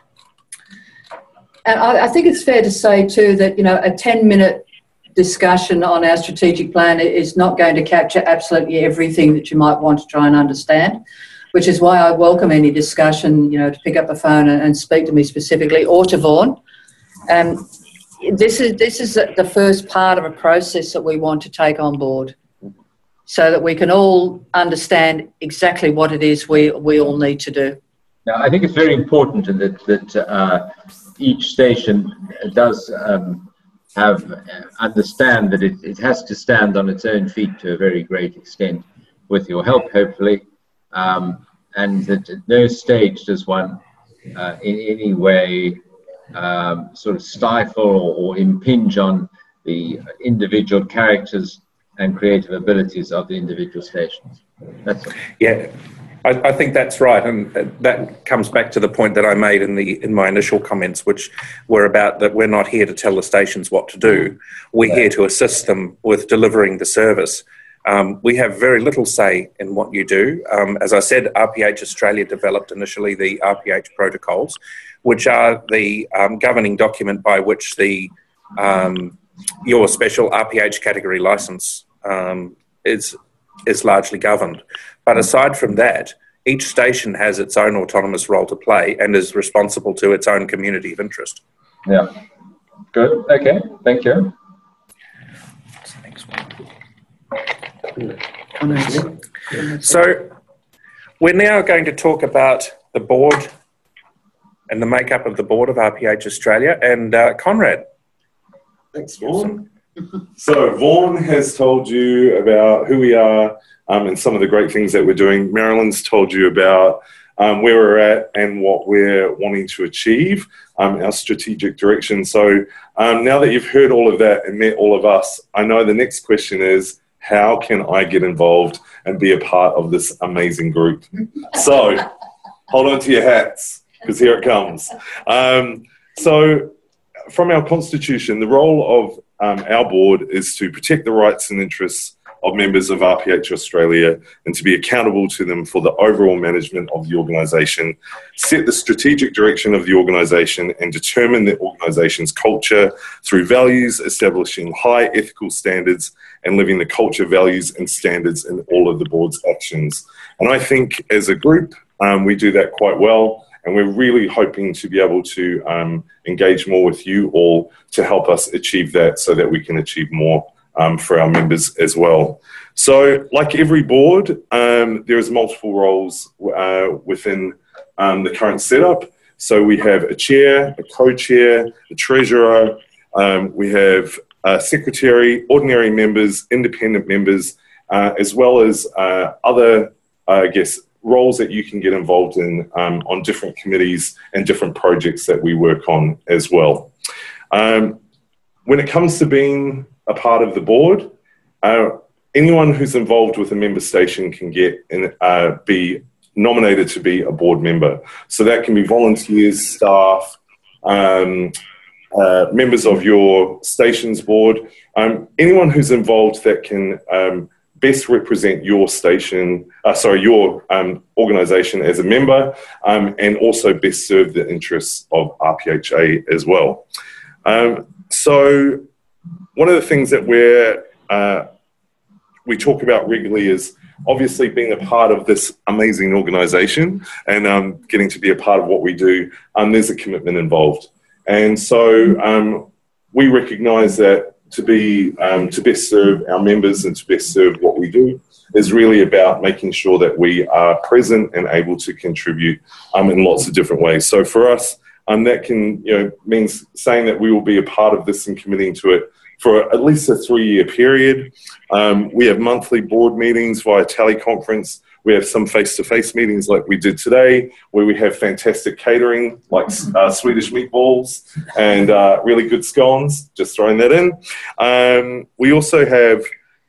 And I, I think it's fair to say too that, you know, a ten minute discussion on our strategic plan is not going to capture absolutely everything that you might want to try and understand, which is why I welcome any discussion, you know, to pick up the phone and, and speak to me specifically, or to Vaughan. Um, This is this is the first part of a process that we want to take on board, so that we can all understand exactly what it is we we all need to do. Now, I think it's very important that that uh, each station does um, have uh, understand that it, it has to stand on its own feet to a very great extent, with your help, hopefully, um, and that at no stage does one uh, in any way. Um, sort of stifle or, or impinge on the individual characters and creative abilities of the individual stations. That's it. Yeah, I, I think that's right, and that comes back to the point that I made in the in my initial comments, which were about that we're not here to tell the stations what to do. We're right. here to assist them with delivering the service. Um, we have very little say in what you do. Um, as I said, R P H Australia developed initially the R P H protocols, which are the um, governing document by which the um, your special R P H category licence um, is is largely governed. But aside from that, each station has its own autonomous role to play and is responsible to its own community of interest. Yeah. Good. Okay. Thank you. What's the next one? So we're now going to talk about the board and the makeup of the board of R P H Australia. And uh, Conrad. Thanks, Vaughan. So Vaughan has told you about who we are um, and some of the great things that we're doing. Marilyn's told you about um, where we're at and what we're wanting to achieve, um, our strategic direction. So um, now that you've heard all of that and met all of us, I know the next question is, how can I get involved and be a part of this amazing group? So hold on to your hats, because here it comes. Um, so from our constitution, the role of um, our board is to protect the rights and interests of members of R P H Australia and to be accountable to them for the overall management of the organisation, set the strategic direction of the organisation and determine the organisation's culture through values, establishing high ethical standards and living the culture, values and standards in all of the board's actions. And I think as a group, um, we do that quite well. And we're really hoping to be able to um, engage more with you all to help us achieve that so that we can achieve more um, for our members as well. So like every board, um, there is multiple roles uh, within um, the current setup. So we have a chair, a co-chair, a treasurer, um, we have a secretary, ordinary members, independent members, uh, as well as uh, other, uh, I guess, roles that you can get involved in um, on different committees and different projects that we work on as well. Um, when it comes to being a part of the board, uh, anyone who's involved with a member station can get and uh, be nominated to be a board member. So that can be volunteers, staff, um, uh, members of your station's board, um, anyone who's involved that can um, best represent your station, uh, sorry, your um, organisation as a member, um, and also best serve the interests of R P H A as well. Um, so one of the things that we're, uh, we talk about regularly is obviously being a part of this amazing organisation and um, getting to be a part of what we do. Um, there's a commitment involved. And so um, we recognise that to be um, to best serve our members and to best serve what we do is really about making sure that we are present and able to contribute um, in lots of different ways. So for us, um, that can you know means saying that we will be a part of this and committing to it for at least a three-year period. Um, we have monthly board meetings via teleconference. We have some face-to-face meetings like we did today, where we have fantastic catering, like uh, Swedish meatballs and uh, really good scones, just throwing that in. Um, we also have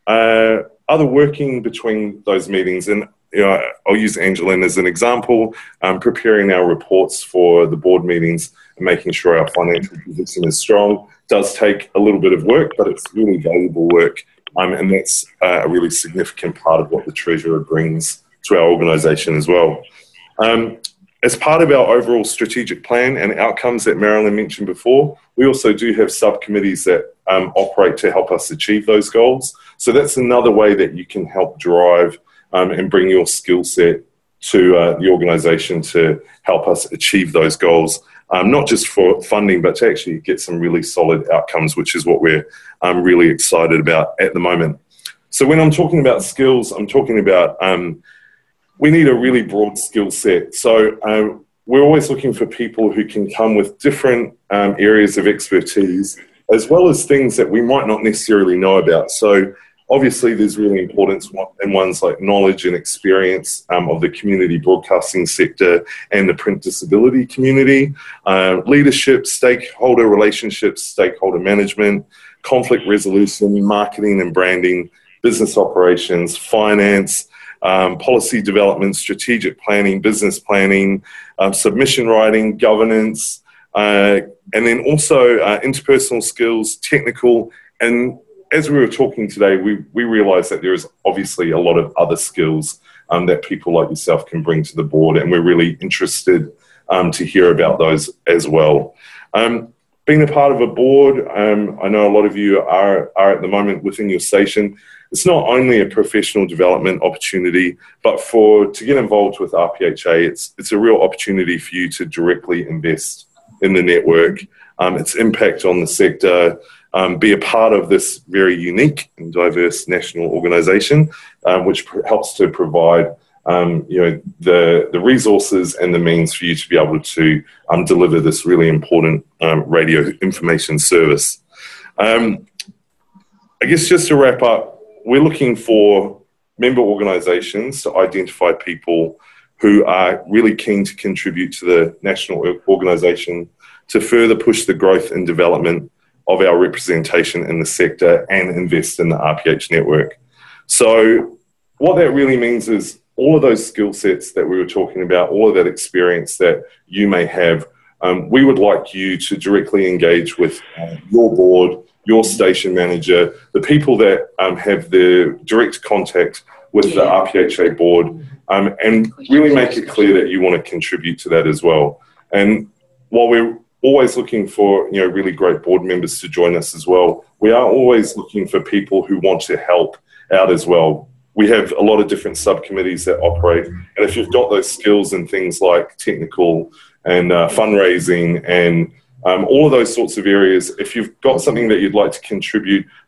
uh, other working between those meetings. And you know, I'll use Angeline as an example, um, preparing our reports for the board meetings and making sure our financial position is strong. Does take a little bit of work, but it's really valuable work. Um, and that's uh, a really significant part of what the Treasurer brings to our organisation as well. Um, as part of our overall strategic plan and outcomes that Marilyn mentioned before, we also do have subcommittees that um, operate to help us achieve those goals. So that's another way that you can help drive um, and bring your skill set to uh, the organisation to help us achieve those goals. Um, not just for funding, but to actually get some really solid outcomes, which is what we're um, really excited about at the moment. So when I'm talking about skills, I'm talking about um, we need a really broad skill set. So um, we're always looking for people who can come with different um, areas of expertise, as well as things that we might not necessarily know about. So obviously there's really importance in ones like knowledge and experience um, of the community broadcasting sector and the print disability community, uh, leadership, stakeholder relationships, stakeholder management, conflict resolution, marketing and branding, business operations, finance, um, policy development, strategic planning, business planning, um, submission writing, governance, uh, and then also uh, interpersonal skills, technical, and as we were talking today, we, we realised that there is obviously a lot of other skills um, that people like yourself can bring to the board, and we're really interested um, to hear about those as well. Um, being a part of a board, um, I know a lot of you are, are at the moment within your station. It's not only a professional development opportunity, but for to get involved with R P H A, it's, it's a real opportunity for you to directly invest in the network, um, its impact on the sector, Um, be a part of this very unique and diverse national organisation, um, which pr- helps to provide, um, you know, the the resources and the means for you to be able to um, deliver this really important um, radio information service. Um, I guess just to wrap up, we're looking for member organisations to identify people who are really keen to contribute to the national organisation to further push the growth and development of our representation in the sector and invest in the R P H network. So what that really means is all of those skill sets that we were talking about, all of that experience that you may have, um, we would like you to directly engage with uh, your board, your station manager, the people that um, have the direct contact with the R P H A board, um, and really make it clear that you want to contribute to that as well. And while we're always looking for you know really great board members to join us as well, we are always looking for people who want to help out as well. We have a lot of different subcommittees that operate, and if you've got those skills in things like technical and uh, fundraising and um, all of those sorts of areas, if you've got something that you'd like to contribute,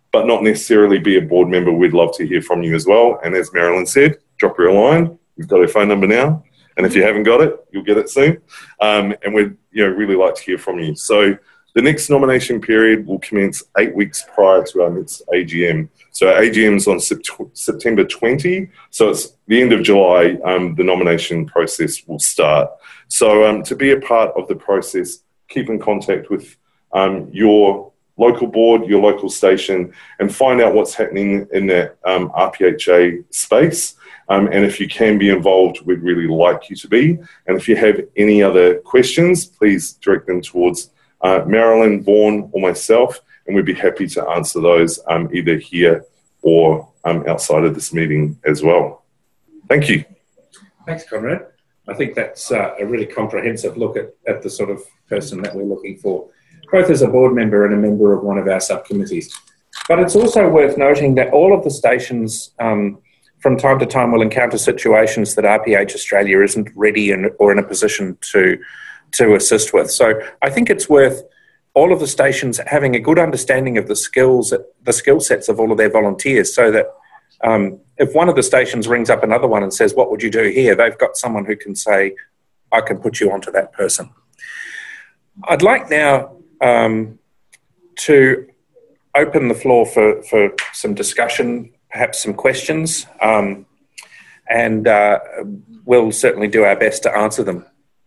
but not necessarily be a board member. We'd love to hear from you as well. And as Marilyn said, drop her a line. We've got her phone number now. And if you haven't got it, you'll get it soon. Um, and we'd you know, really like to hear from you. So the next nomination period will commence eight weeks prior to our next A G M. So our A G M is on sept- September twentieth. So it's the end of July, um, the nomination process will start. So um, to be a part of the process, keep in contact with um, your local board, your local station, and find out what's happening in that um, R P H A space. Um, and if you can be involved, we'd really like you to be. And if you have any other questions, please direct them towards uh, Marilyn, Vaughan, or myself, and we'd be happy to answer those um, either here or um, outside of this meeting as well. Thank you. Thanks, Conrad. I think that's uh, a really comprehensive look at, at the sort of person that we're looking for, both as a board member and a member of one of our subcommittees. But it's also worth noting that all of the stations um, from time to time will encounter situations that R P H Australia isn't ready in, or in a position to, to assist with. So I think it's worth all of the stations having a good understanding of the skills, the skill sets of all of their volunteers, so that um, if one of the stations rings up another one and says, what would you do here? They've got someone who can say, I can put you onto that person. I'd like now um, to open the floor for, for some discussion, perhaps some questions, um, and uh, we'll certainly do our best to answer them.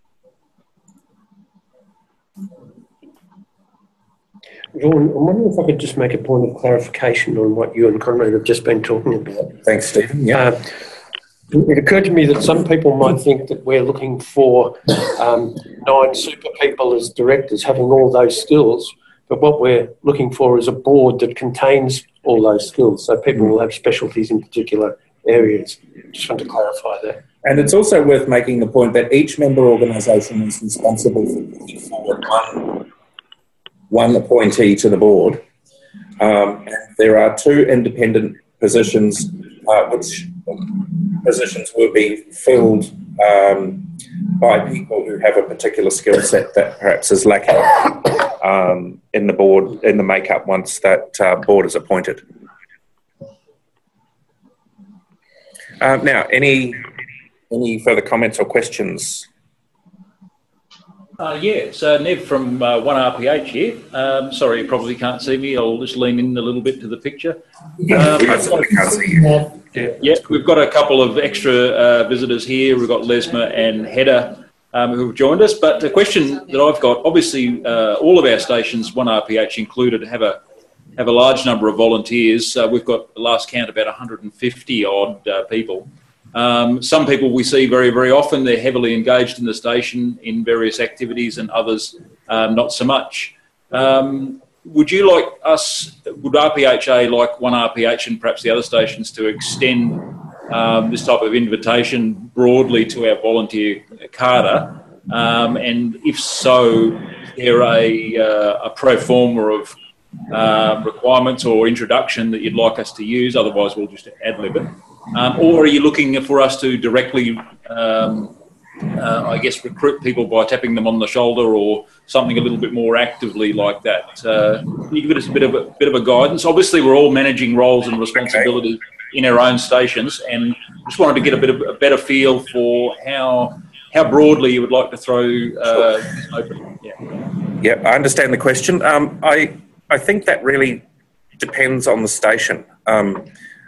Vaughan, I'm wondering if I could just make a point of clarification on what you and Conrad have just been talking about. Thanks, Stephen. Yeah. Uh, it occurred to me that some people might think that we're looking for um, nine super people as directors having all those skills, but what we're looking for is a board that contains all those skills, so people will have specialties in particular areas. Just want to clarify that. And it's also worth making the point that each member organisation is responsible for putting forward one, one appointee to the board. Um, and there are two independent positions, uh, which positions will be filled um, by people who have a particular skill set that perhaps is lacking um, in the board, in the makeup once that uh, board is appointed. Uh, now, any any further comments or questions? Uh, yeah, so Nev from uh, one R P H here. Um, sorry, you probably can't see me. I'll just lean in a little bit to the picture. Yeah, um, we can't see you. Yeah, yeah, we've got a couple of extra uh, visitors here. We've got Lesma and Hedda um, who have joined us. But the question that I've got, obviously, uh, all of our stations, one R P H included, have a have a large number of volunteers. Uh, we've got, the last count, about one hundred fifty odd uh, people. Um, some people we see very, very often. They're heavily engaged in the station in various activities, and others um, not so much. Um, would you like us, would R P H A like one R P H and perhaps the other stations to extend um, this type of invitation broadly to our volunteer cadre? Um, and if so, is there a, uh, a pro forma of uh, requirements or introduction that you'd like us to use? Otherwise, we'll just ad-lib it. Um, or are you looking for us to directly, um, uh, I guess, recruit people by tapping them on the shoulder, or something a little bit more actively like that? Uh, can you give us a bit of a bit of a guidance? Obviously, we're all managing roles and responsibilities in our own stations, and just wanted to get a bit of a better feel for how how broadly you would like to throw uh, this open. Yeah. Yeah, I understand the question. Um, I I think that really depends on the station. Um,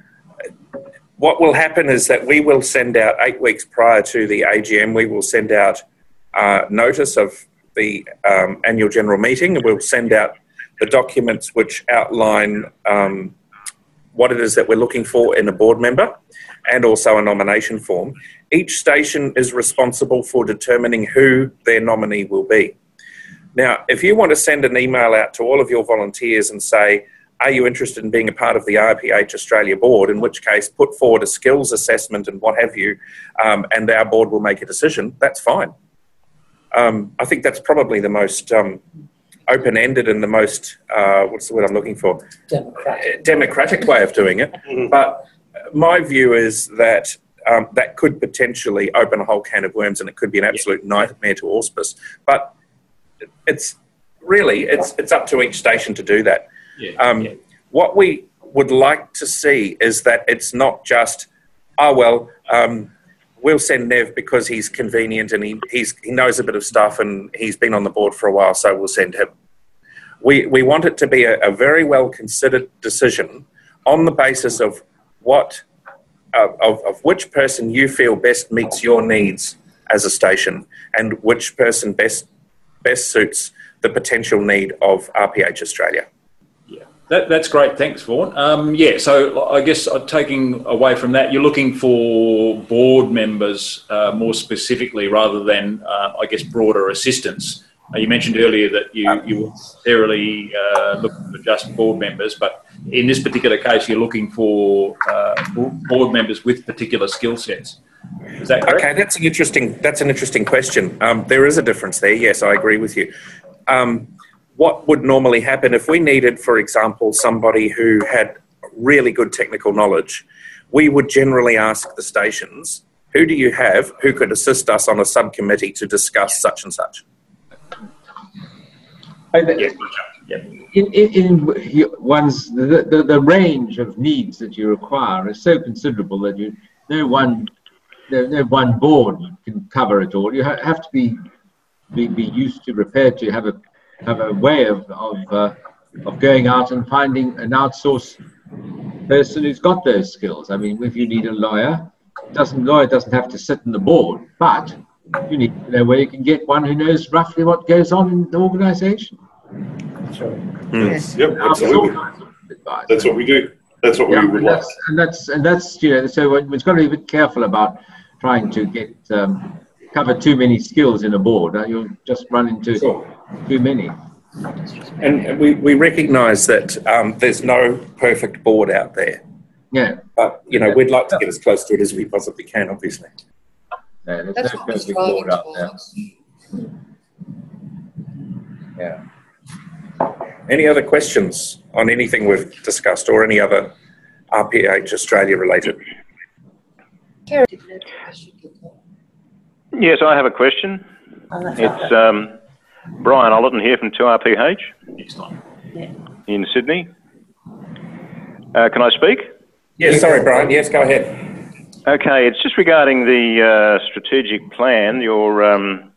What will happen is that we will send out eight weeks prior to the A G M, we will send out uh, notice of the um, annual general meeting, and we'll send out the documents which outline um, what it is that we're looking for in a board member, and also a nomination form. Each station is responsible for determining who their nominee will be. Now, if you want to send an email out to all of your volunteers and say, are you interested in being a part of the R P H Australia board, in which case put forward a skills assessment and what have you, um, and our board will make a decision, that's fine. Um, I think that's probably the most um, open-ended and the most, uh, what's the word I'm looking for? Democratic. Democratic way of doing it. Mm-hmm. But my view is that um, that could potentially open a whole can of worms, and it could be an absolute nightmare to Auspice. But it's really, it's, it's up to each station to do that. Yeah, um, yeah. what we would like to see is that it's not just, oh, well, um, we'll send Nev because he's convenient and he, he's, he knows a bit of stuff and he's been on the board for a while, so we'll send him. We, we want it to be a, a very well-considered decision on the basis of what, uh, of, of which person you feel best meets your needs as a station and which person best, best suits the potential need of R P H Australia. That, that's great. Thanks, Vaughan. Um, yeah, so I guess uh, taking away from that, you're looking for board members uh, more specifically rather than, uh, I guess, broader assistance. Uh, you mentioned earlier that you, you weren't necessarily uh, looking for just board members, but in this particular case, you're looking for uh, board members with particular skill sets. Is that correct? Okay, that's an interesting, that's an interesting question. Um, there is a difference there. Yes, I agree with you. Um, What would normally happen if we needed, for example, somebody who had really good technical knowledge? We would generally ask the stations, who do you have who could assist us on a subcommittee to discuss such and such? Yeah. In, in, in one's, the, the, the range of needs that you require is so considerable that you, no one, no, no one board can cover it all. You ha have to be, be, be used to, prepared to have a have a way of of, uh, of going out and finding an outsourced person who's got those skills. I mean, if you need a lawyer, doesn't lawyer doesn't have to sit in the board, but you need to know where you can get one who knows roughly what goes on in the organisation. Sure. Mm. Yes. Yep, absolutely. That's what we do. That's what yeah, we would and like. That's, and that's and that's you know, so we've got to be a bit careful about trying to get um, cover too many skills in a board. Uh, you'll just run into sure. too many. And we, we recognise that um, there's no perfect board out there. Yeah. But, you know, we'd like to get as close to it as we possibly can, obviously. Yeah, there's That's no what we're perfect board out there. Yeah. Any other questions on anything we've discussed or any other R P H Australia related? Yes, I have a question. It's um, Brian Ollerton here from two R P H in Sydney. Uh, can I speak? Yes, sorry, Brian. Yes, go ahead. Okay, it's just regarding the uh, strategic plan, your um,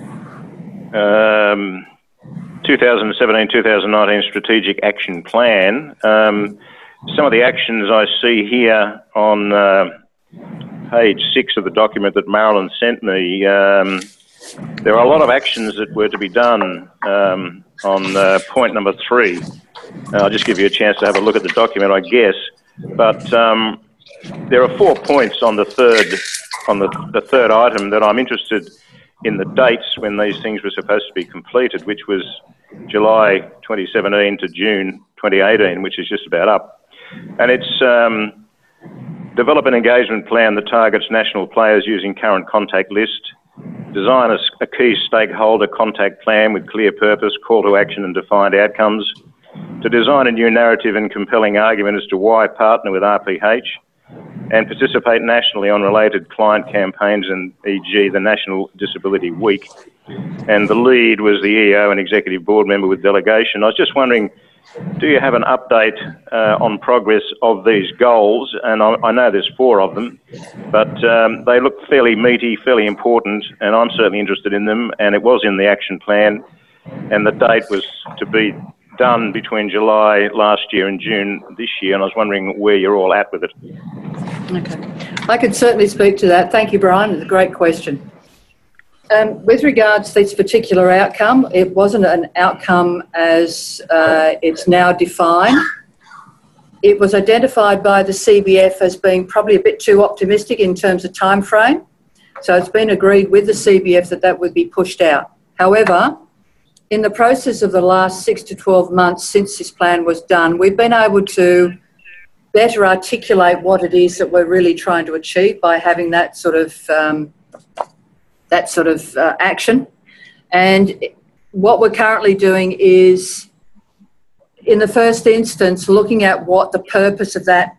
um, twenty seventeen to twenty nineteen strategic action plan. Um, some of the actions I see here on uh, page six of the document that Marilyn sent me, um, there are a lot of actions that were to be done um, on uh, point number three. Uh, I'll just give you a chance to have a look at the document, I guess. But um, there are four points on the third on the, the third item that I'm interested in the dates when these things were supposed to be completed, which was July twenty seventeen to June twenty eighteen, which is just about up. And it's um, develop an engagement plan that targets national players using current contact list, design a, a key stakeholder contact plan with clear purpose, call to action and defined outcomes, to design a new narrative and compelling argument as to why partner with R P H, and participate nationally on related client campaigns and for example the National Disability Week. And the lead was the E O and executive board member with delegation. I was just wondering, do you have an update uh, on progress of these goals? And I, I know there's four of them, but um, they look fairly meaty, fairly important, and I'm certainly interested in them. And it was in the action plan, and the date was to be done between July last year and June this year, and I was wondering where you're all at with it. Okay. I could certainly speak to that. Thank you, Brian. It's a great question. Um, with regards to this particular outcome, it wasn't an outcome as uh, it's now defined. It was identified by the C B F as being probably a bit too optimistic in terms of time frame. So it's been agreed with the C B F that that would be pushed out. However, in the process of the last six to twelve months since this plan was done, we've been able to better articulate what it is that we're really trying to achieve by having that sort of um, that sort of uh, action. And what we're currently doing is, in the first instance, looking at what the purpose of that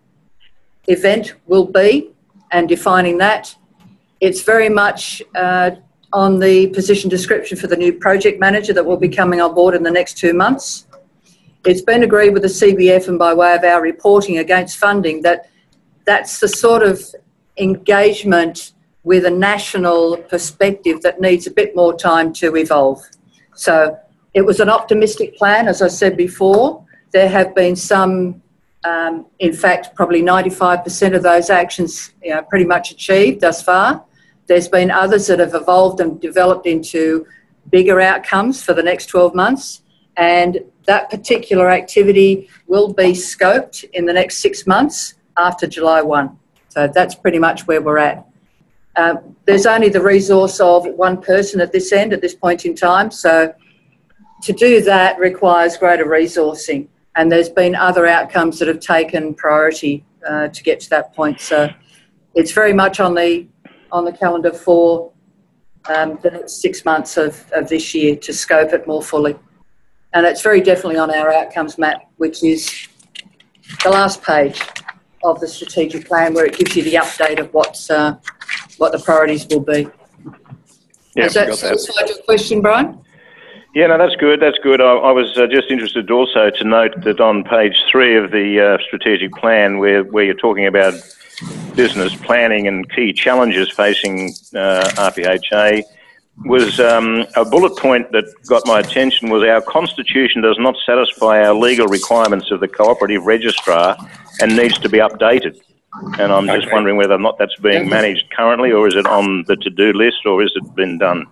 event will be and defining that. It's very much uh, on the position description for the new project manager that will be coming on board in the next two months. it's been agreed with the C B F and by way of our reporting against funding that that's the sort of engagement with a national perspective that needs a bit more time to evolve. So it was an optimistic plan, as I said before. There have been some, um, in fact, probably ninety-five percent of those actions, you know, pretty much achieved thus far. There's been others that have evolved and developed into bigger outcomes for the next twelve months. And that particular activity will be scoped in the next six months after July first. So that's pretty much where we're at. Uh, there's only the resource of one person at this end at this point in time. So to do that requires greater resourcing. And there's been other outcomes that have taken priority uh, to get to that point. So it's very much on the on the calendar for um, the next six months of, of this year to scope it more fully. And it's very definitely on our outcomes map, which is the last page of the strategic plan, where it gives you the update of what's uh, what the priorities will be. Yeah, Has that got satisfied your question, Brian? Yeah, no, that's good. That's good. I, I was uh, just interested also to note that on page three of the uh, strategic plan, where, where you're talking about business planning and key challenges facing uh, R P H A, was um, a bullet point that got my attention was our constitution does not satisfy our legal requirements of the cooperative registrar and needs to be updated. And I'm just Okay. wondering whether or not that's being managed currently, or is it on the to-do list, or has it been done?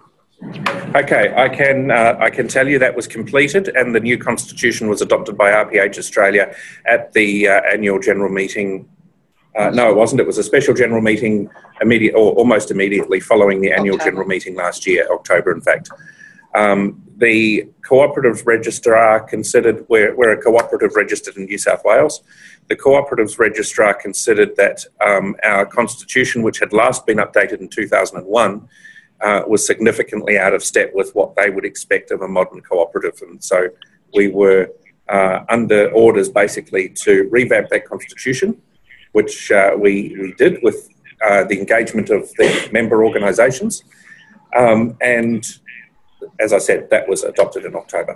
Okay, I can uh, I can tell you that was completed, and the new constitution was adopted by R P H Australia at the uh, annual general meeting. Uh, no, it wasn't. It was a special general meeting immediate or almost immediately following the annual October. general meeting last year, October, in fact. Um, the cooperative registrar considered, we're, we're a cooperative registered in New South Wales. The cooperatives registrar considered that um, our constitution, which had last been updated in two thousand one, uh, was significantly out of step with what they would expect of a modern cooperative. And so we were uh, under orders basically to revamp that constitution, which uh, we, we did with uh, the engagement of the member organisations. Um, and as I said, that was adopted in October.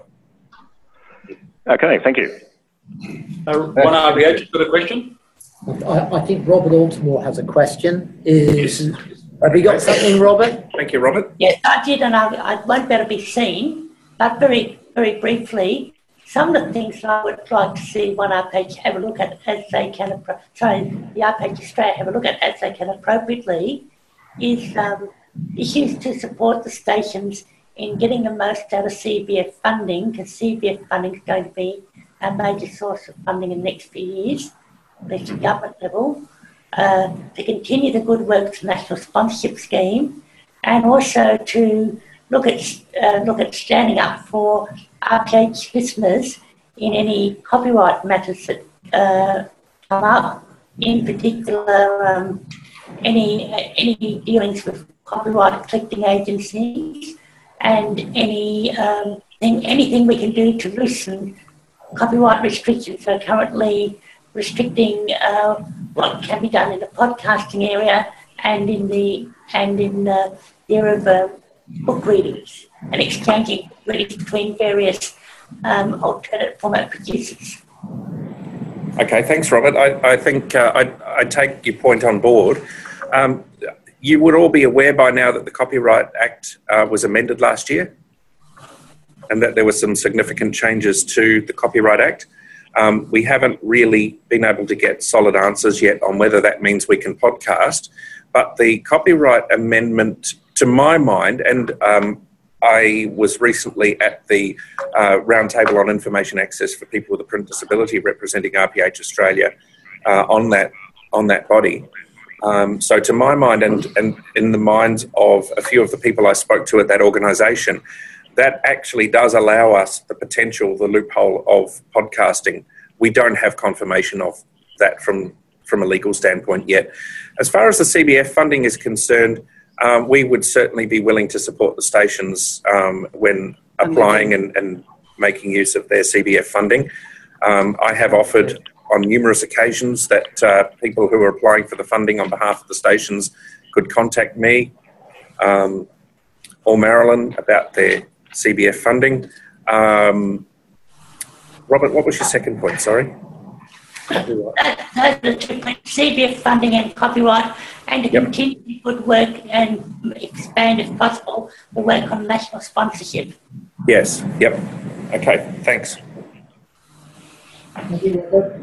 Okay, thank you. Uh, one R P H has got a question. I, I think Robert Altamore has a question. Is Have you got something, Robert? Thank you, Robert. Yes, I did, and I, I won't better be seen, but very, very briefly, some of the things I would like to see one R P H have a look at as they can, appro- sorry, the R P H Australia have a look at as they can appropriately, is um, issues to support the stations in getting the most out of C B F funding, because C B F funding is going to be a major source of funding in the next few years, at least at government level, uh, to continue the Good Works National Sponsorship Scheme, and also to look at uh, look at standing up for R P H listeners in any copyright matters that uh, come up, in particular um, any any dealings with copyright collecting agencies, and any um, thing, anything we can do to loosen copyright restrictions that are currently restricting uh, what can be done in the podcasting area and in the and in the area of uh, book readings and exchanging readings between various um, alternate format producers. Okay, thanks, Robert. I, I think uh, I, I take your point on board. Um, you would all be aware by now that the Copyright Act uh, was amended last year, and that there were some significant changes to the Copyright Act. Um, we haven't really been able to get solid answers yet on whether that means we can podcast, but the Copyright Amendment, to my mind, and um, I was recently at the uh, Roundtable on Information Access for People with a Print Disability representing R P H Australia uh, on that on that body. Um, so to my mind, and, and in the minds of a few of the people I spoke to at that organisation, that actually does allow us the potential, the loophole of podcasting. We don't have confirmation of that from, from a legal standpoint yet. As far as the C B F funding is concerned, um, we would certainly be willing to support the stations um, when applying and, and making use of their C B F funding. Um, I have offered on numerous occasions that uh, people who are applying for the funding on behalf of the stations could contact me um, or Marilyn about their C B F funding. Um, Robert, what was your second point? Sorry. That, those are the two points, C B F funding and copyright, and to Yep. continue good work and expand, if possible, the work on national sponsorship. Yes. Yep. Okay. Thanks. Thank you, Robert.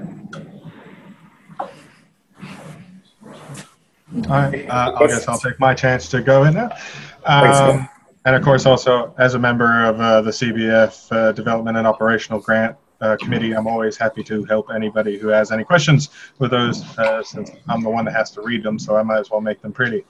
All right, uh, I guess I'll take my chance to go in now. Thanks, Um, Scott. and of course, also as a member of uh, the C B F uh, Development and Operational Grant uh, Committee, I'm always happy to help anybody who has any questions with those, uh, since I'm the one that has to read them, so I might as well make them pretty.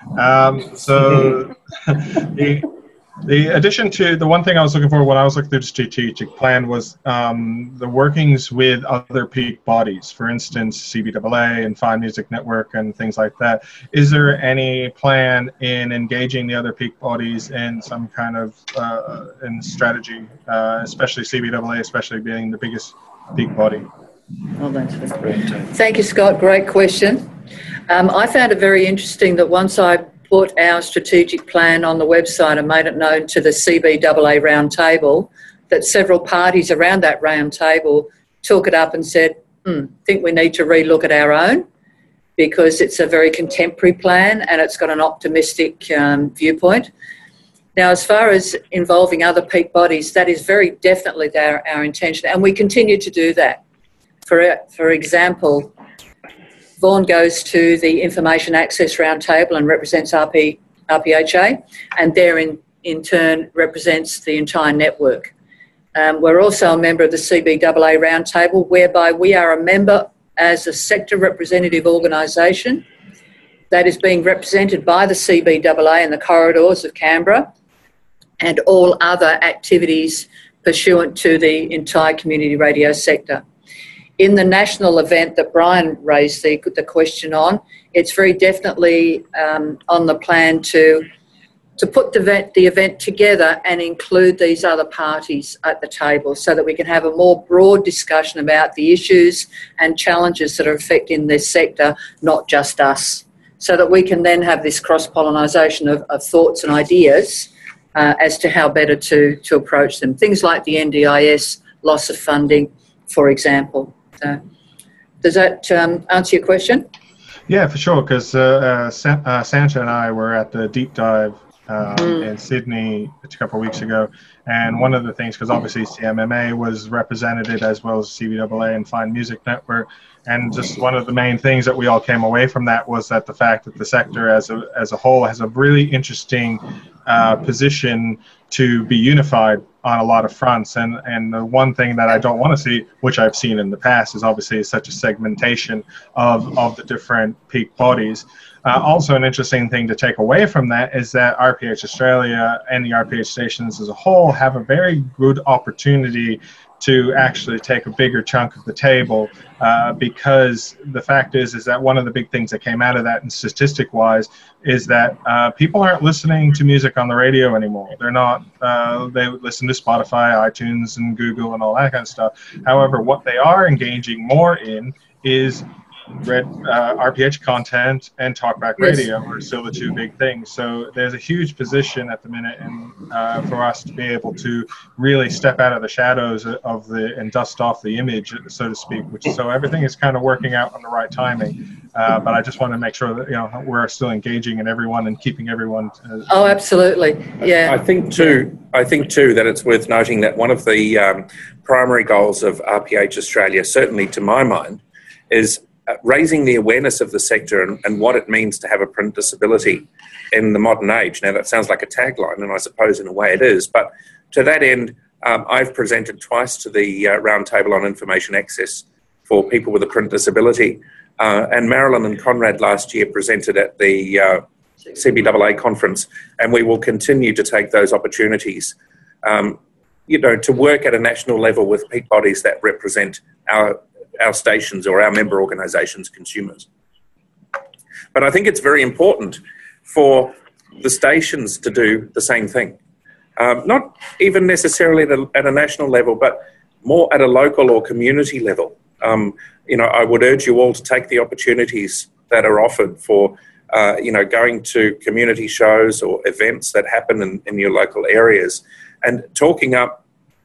Um, so the, the addition to the one thing I was looking for when I was looking through the strategic plan was um, the workings with other peak bodies, for instance, C B A A and Fine Music Network and things like that. Is there any plan in engaging the other peak bodies in some kind of uh, in strategy, uh, especially C B A A, especially being the biggest peak body? Oh, that's great. Thank you, Scott. Great question. Um, I found it very interesting that once I put our strategic plan on the website and made it known to the C B A A round table, that several parties around that round table took it up and said, hmm, I think we need to relook at our own, because it's a very contemporary plan and it's got an optimistic um, viewpoint. Now, as far as involving other peak bodies, that is very definitely our, our intention, and we continue to do that. For, for example, Vaughan goes to the Information Access Roundtable and represents R P, R P H A, and therein in turn represents the entire network. Um, we're also a member of the C B A A Roundtable, whereby we are a member as a sector representative organisation that is being represented by the C B A A in the corridors of Canberra and all other activities pursuant to the entire community radio sector. In the national event that Brian raised the, the question on, it's very definitely um, on the plan to, to put the event, the event together and include these other parties at the table so that we can have a more broad discussion about the issues and challenges that are affecting this sector, not just us, so that we can then have this cross-pollinisation of, of thoughts and ideas uh, as to how better to, to approach them. Things like the N D I S, loss of funding, for example. So, does that um, answer your question? Yeah, for sure, because uh, uh, Sa- uh, Santa and I were at the deep dive um, mm. in Sydney a couple of weeks ago, and one of the things, because obviously C M M A was represented as well as C B A A and Fine Music Network, and just one of the main things that we all came away from that was that the fact that the sector as a, as a whole has a really interesting uh, position to be unified on a lot of fronts. And, and the one thing that I don't want to see, which I've seen in the past, is obviously such a segmentation of, of the different peak bodies. Uh, also, an interesting thing to take away from that is that R P H Australia and the R P H stations as a whole have a very good opportunity to actually take a bigger chunk of the table, uh, because the fact is is that one of the big things that came out of that, and statistic-wise, is that uh, people aren't listening to music on the radio anymore. They're not. Uh, they listen to Spotify, iTunes, and Google, and all that kind of stuff. However, what they are engaging more in is Red, uh, R P H content and talkback radio are still the two big things. So there's a huge position at the minute, and uh, for us to be able to really step out of the shadows of the and dust off the image, so to speak. Which so everything is kind of working out on the right timing. Uh, but I just want to make sure that you know we're still engaging in everyone and keeping everyone. Uh, oh, absolutely, yeah. I think too. I think too that it's worth noting that one of the um, primary goals of R P H Australia, certainly to my mind, is raising the awareness of the sector and, and what it means to have a print disability in the modern age. Now, that sounds like a tagline, and I suppose in a way it is, but to that end, um, I've presented twice to the uh, Roundtable on Information Access for people with a print disability, uh, and Marilyn and Conrad last year presented at the uh, C B A A conference, and we will continue to take those opportunities, um, you know, to work at a national level with peak bodies that represent our our stations or our member organisations' consumers. But I think it's very important for the stations to do the same thing. Um, not even necessarily at a, at a national level, but more at a local or community level. Um, you know, I would urge you all to take the opportunities that are offered for, uh, you know, going to community shows or events that happen in, in your local areas and talking up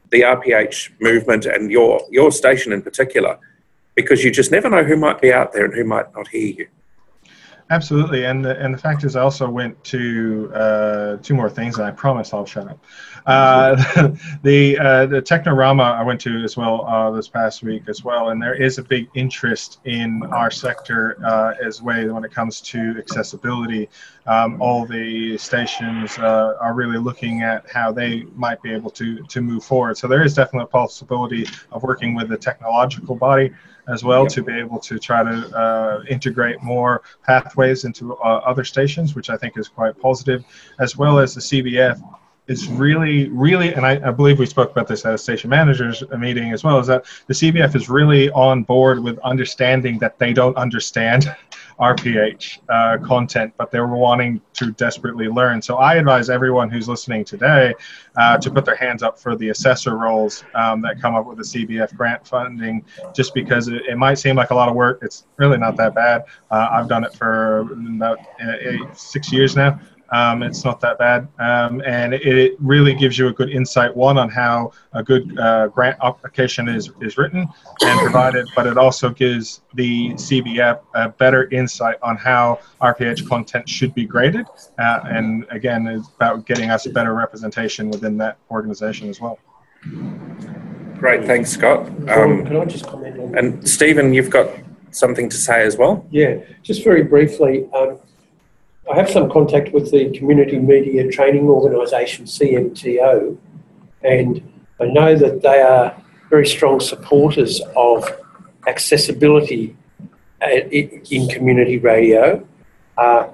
the R P H movement and your, your station in particular, because you just never know who might be out there and who might not hear you. Absolutely, and the, and the fact is, I also went to uh, two more things, and I promise I'll shut up. Uh, the uh, the Technorama I went to as well uh, this past week as well, and there is a big interest in our sector uh, as well when it comes to accessibility. Um, all the stations uh, are really looking at how they might be able to to move forward. So there is definitely a possibility of working with the technological body as well, yep, to be able to try to uh, integrate more pathways into uh, other stations, which I think is quite positive, as well as the C B F is really, really, and I, I believe we spoke about this at a station managers meeting as well, is that the C B F is really on board with understanding that they don't understand R P H uh, content, but they're wanting to desperately learn. So I advise everyone who's listening today uh, to put their hands up for the assessor roles um, that come up with the C B F grant funding, just because it, it might seem like a lot of work. It's really not that bad. Uh, I've done it for about uh, eight, six years now. Um, it's not that bad, um, and it, it really gives you a good insight, one, on how a good uh, grant application is, is written and provided, but it also gives the C B F a better insight on how R P H content should be graded, uh, and again, it's about getting us a better representation within that organization as well. Great, thanks, Scott. Um, Can I just comment on that? And Stephen, you've got something to say as well? Yeah, just very briefly. Um, I have some contact with the Community Media Training Organisation, C M T O, and I know that they are very strong supporters of accessibility in community radio uh,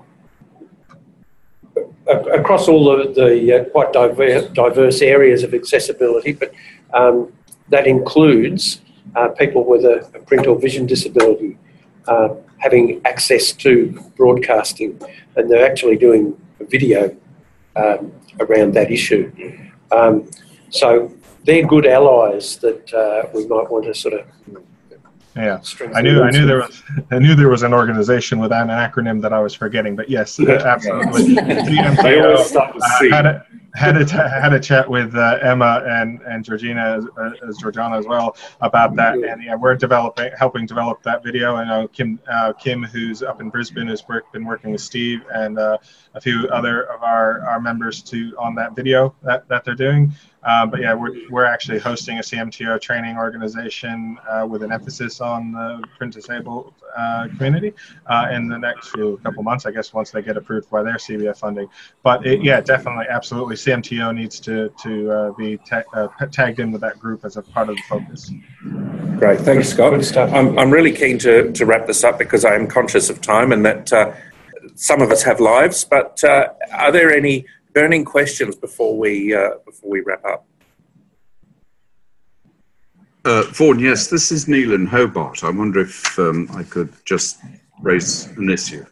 across all the, the uh, quite diverse, diverse areas of accessibility, but um, that includes uh, people with a, a print or vision disability uh, having access to broadcasting, and they're actually doing a video um, around that issue. Um, so they're good allies that uh, we might want to sort of. Yeah, I knew I knew there was I knew there was an organization with an acronym that I was forgetting, but yes, absolutely. They always start with C. Uh, had a, had a, t- had a chat with uh, Emma and, and Georgina as, as Georgiana as well about that, and yeah, we're developing, helping develop that video. I know Kim, uh, Kim, who's up in Brisbane, has work, been working with Steve and uh, a few other of our, our members to on that video that, that they're doing. Uh, but yeah, we're we're actually hosting a C M T O training organization uh, with an emphasis on the print disabled uh, community uh, in the next few couple months, I guess, once they get approved by their C B F funding. But it, yeah, definitely, absolutely, C M T O needs to to uh, be ta- uh, tagged in with that group as a part of the focus. Great, thanks, Scott. I'm I'm really keen to to wrap this up because I am conscious of time and that uh, some of us have lives. But uh, are there any burning questions before we uh, before we wrap up? Uh, Vaughan, yes, this is Neil in Hobart. I wonder if um, I could just raise an issue.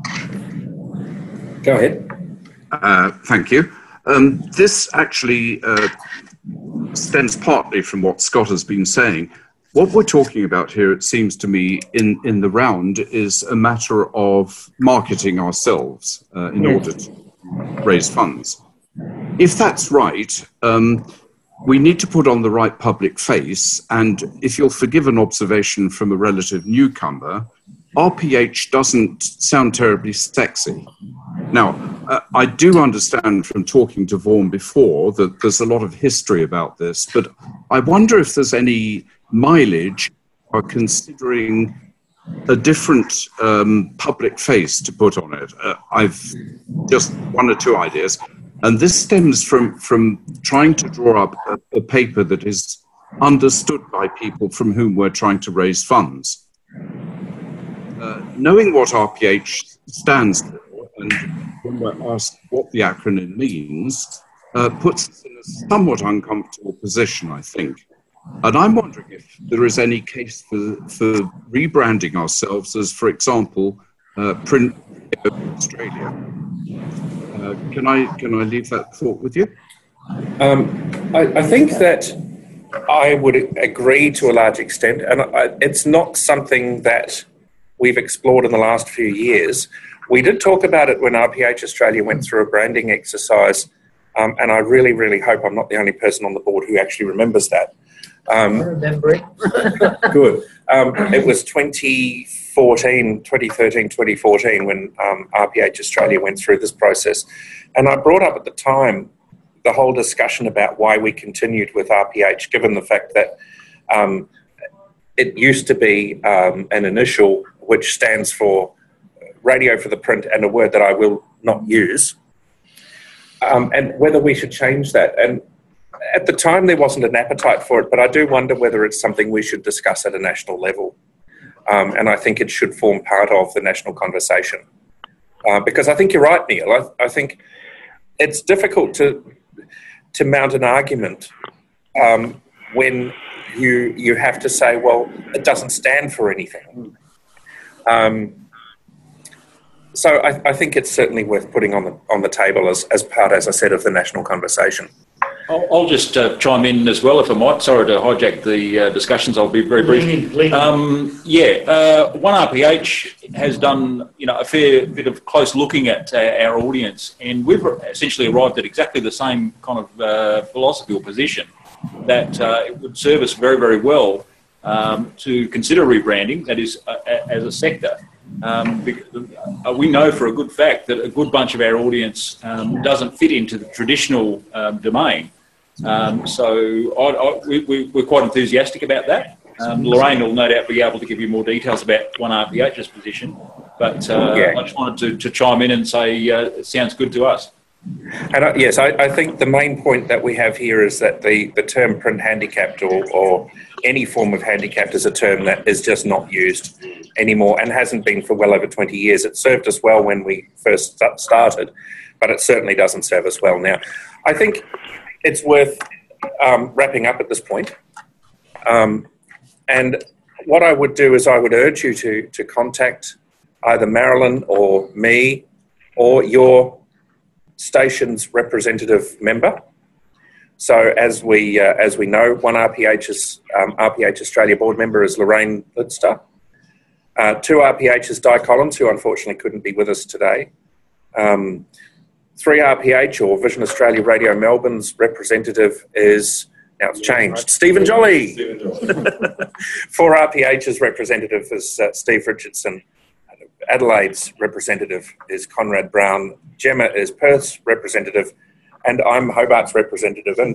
Go ahead. Uh, thank you. Um, this actually uh, stems partly from what Scott has been saying. What we're talking about here, it seems to me, in, in the round, is a matter of marketing ourselves uh, in Yeah. order to raise funds. If that's right, um, we need to put on the right public face, and if you'll forgive an observation from a relative newcomer, R P H doesn't sound terribly sexy. Now, uh, I do understand from talking to Vaughan before that there's a lot of history about this, but I wonder if there's any mileage or considering a different um, public face to put on it. Uh, I've just one or two ideas. And this stems from, from trying to draw up a, a paper that is understood by people from whom we're trying to raise funds. Uh, knowing what R P H stands for, and when we're asked what the acronym means, uh, puts us in a somewhat uncomfortable position, I think. And I'm wondering if there is any case for, for rebranding ourselves as, for example, uh, Print Australia. Uh, can I can I leave that thought with you? Um, I, I think that I would agree to a large extent, and I, it's not something that we've explored in the last few years. We did talk about it when R P H Australia went through a branding exercise Um, and I really, really hope I'm not the only person on the board who actually remembers that. Um, I remember it. Good. Um, it was twenty fourteen, twenty thirteen, twenty fourteen when um, R P H Australia went through this process. And I brought up at the time the whole discussion about why we continued with R P H, given the fact that um, it used to be um, an initial which stands for radio for the print and a word that I will not use, um, and whether we should change that. And at the time there wasn't an appetite for it, but I do wonder whether it's something we should discuss at a national level. Um, and I think it should form part of the national conversation. Uh, because I think you're right, Neil. I, I think it's difficult to to mount an argument um, when you you have to say, well, it doesn't stand for anything. Um, so I, I think it's certainly worth putting on the on the table as, as part, as I said, of the national conversation. I'll, I'll just uh, chime in as well, if I might. Sorry to hijack the uh, discussions. I'll be very brief. Um, yeah, uh, one R P H has done, you know, a fair bit of close looking at uh, our audience, and we've essentially arrived at exactly the same kind of uh, philosophy or position that uh, it would serve us very, very well um, to consider rebranding. That is, uh, as a sector. Um, because, uh, we know for a good fact that a good bunch of our audience um, doesn't fit into the traditional um, domain. Um, so I, I, we, we, we're quite enthusiastic about that. Um, Lorraine will no doubt be able to give you more details about one R P H's position. But uh, yeah. I just wanted to, to chime in and say uh, it sounds good to us. And uh, yes, I, I think the main point that we have here is that the, the term print handicapped or, or any form of handicapped is a term that is just not used anymore and hasn't been for well over twenty years. It served us well when we first st- started, but it certainly doesn't serve us well now. I think it's worth um, wrapping up at this point. Um, and what I would do is I would urge you to, to contact either Marilyn or me or your station's representative member. So as we uh, as we know, one R P H's um, R P H Australia board member is Lorraine Lidster. Uh, two R P H's Di Collins, who unfortunately couldn't be with us today. Um, three R P H or Vision Australia Radio Melbourne's representative is, now it's changed, Stephen Jolly. Stephen Jolly. Four R P H's representative is uh, Steve Richardson. Adelaide's representative is Conrad Brown. Gemma is Perth's representative, and I'm Hobart's representative. And,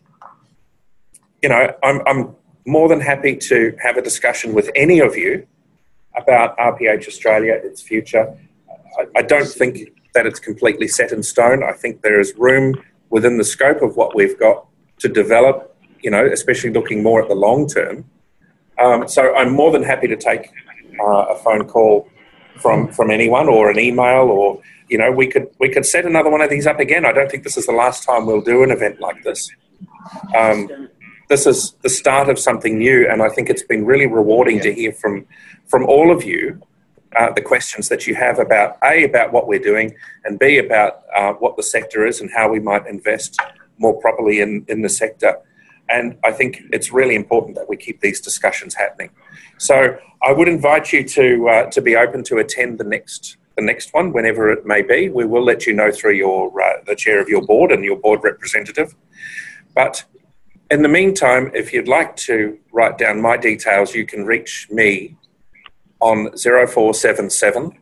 you know, I'm, I'm more than happy to have a discussion with any of you about R P H Australia, its future. I, I don't think that it's completely set in stone. I think there is room within the scope of what we've got to develop, you know, especially looking more at the long term. Um, so I'm more than happy to take uh, a phone call from from anyone or an email, or, you know, we could we could set another one of these up again. I don't think this is the last time we'll do an event like this. Um, this is the start of something new, and I think it's been really rewarding to hear from from all of you uh, the questions that you have about A, about what we're doing, and B, about uh, what the sector is and how we might invest more properly in, in the sector. And I think it's really important that we keep these discussions happening. So I would invite you to uh, to be open to attend the next the next one, whenever it may be. We will let you know through your uh, the chair of your board and your board representative. But in the meantime, if you'd like to write down my details, you can reach me on zero four seven seven,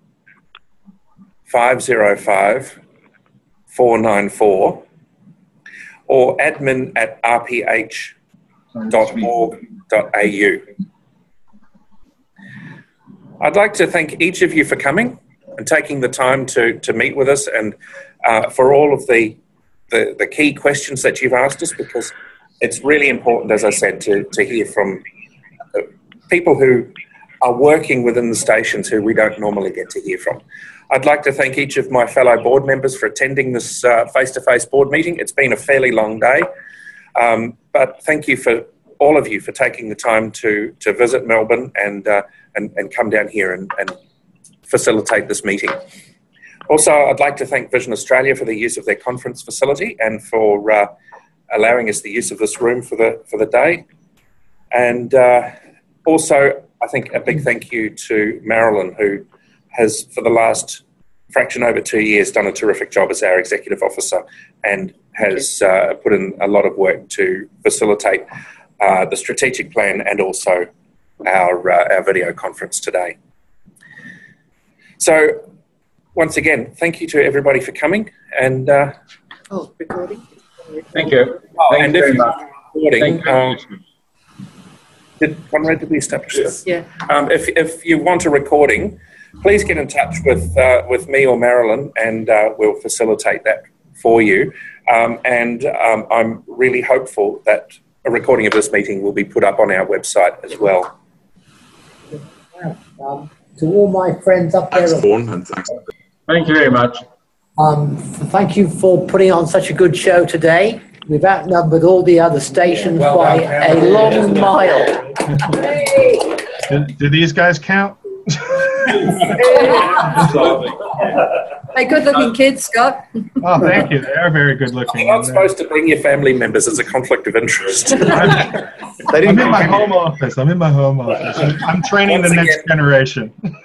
five zero five, four nine four or admin at r p h dot org dot a u. I'd like to thank each of you for coming and taking the time to, to meet with us, and uh, for all of the, the the key questions that you've asked us, because it's really important, as I said, to, to hear from people who are working within the stations who we don't normally get to hear from. I'd like to thank each of my fellow board members for attending this uh, face-to-face board meeting. It's been a fairly long day, um, but thank you for all of you for taking the time to to visit Melbourne and uh, and, and come down here and, and facilitate this meeting. Also, I'd like to thank Vision Australia for the use of their conference facility and for uh, allowing us the use of this room for the for the day. And uh, also, I think a big thank you to Marilyn, who has, for the last fraction over two years, done a terrific job as our executive officer and has uh, put in a lot of work to facilitate uh, the strategic plan and also our, uh, our video conference today. So, once again, thank you to everybody for coming. And uh, oh, recording. Thank you. Oh, Thank and you if very you're much. recording, Thank you. um, did Conrad, did we establish this? Yeah. Um, if if you want a recording, please get in touch with uh, with me or Marilyn, and uh, we'll facilitate that for you. Um, and um, I'm really hopeful that a recording of this meeting will be put up on our website as well. Um, to all my friends up there. Thanks, Vaughan, and thanks. Thank you very much. Um, thank you for putting on such a good show today. We've outnumbered all the other stations Well by done, a long mile. Do, do these guys count? Hey, good-looking kids, Scott. Oh, thank you. They are very good looking. You're not supposed to bring your family members as a conflict of interest. I'm in my home office. I'm in my home office. I'm training Once the next again- generation.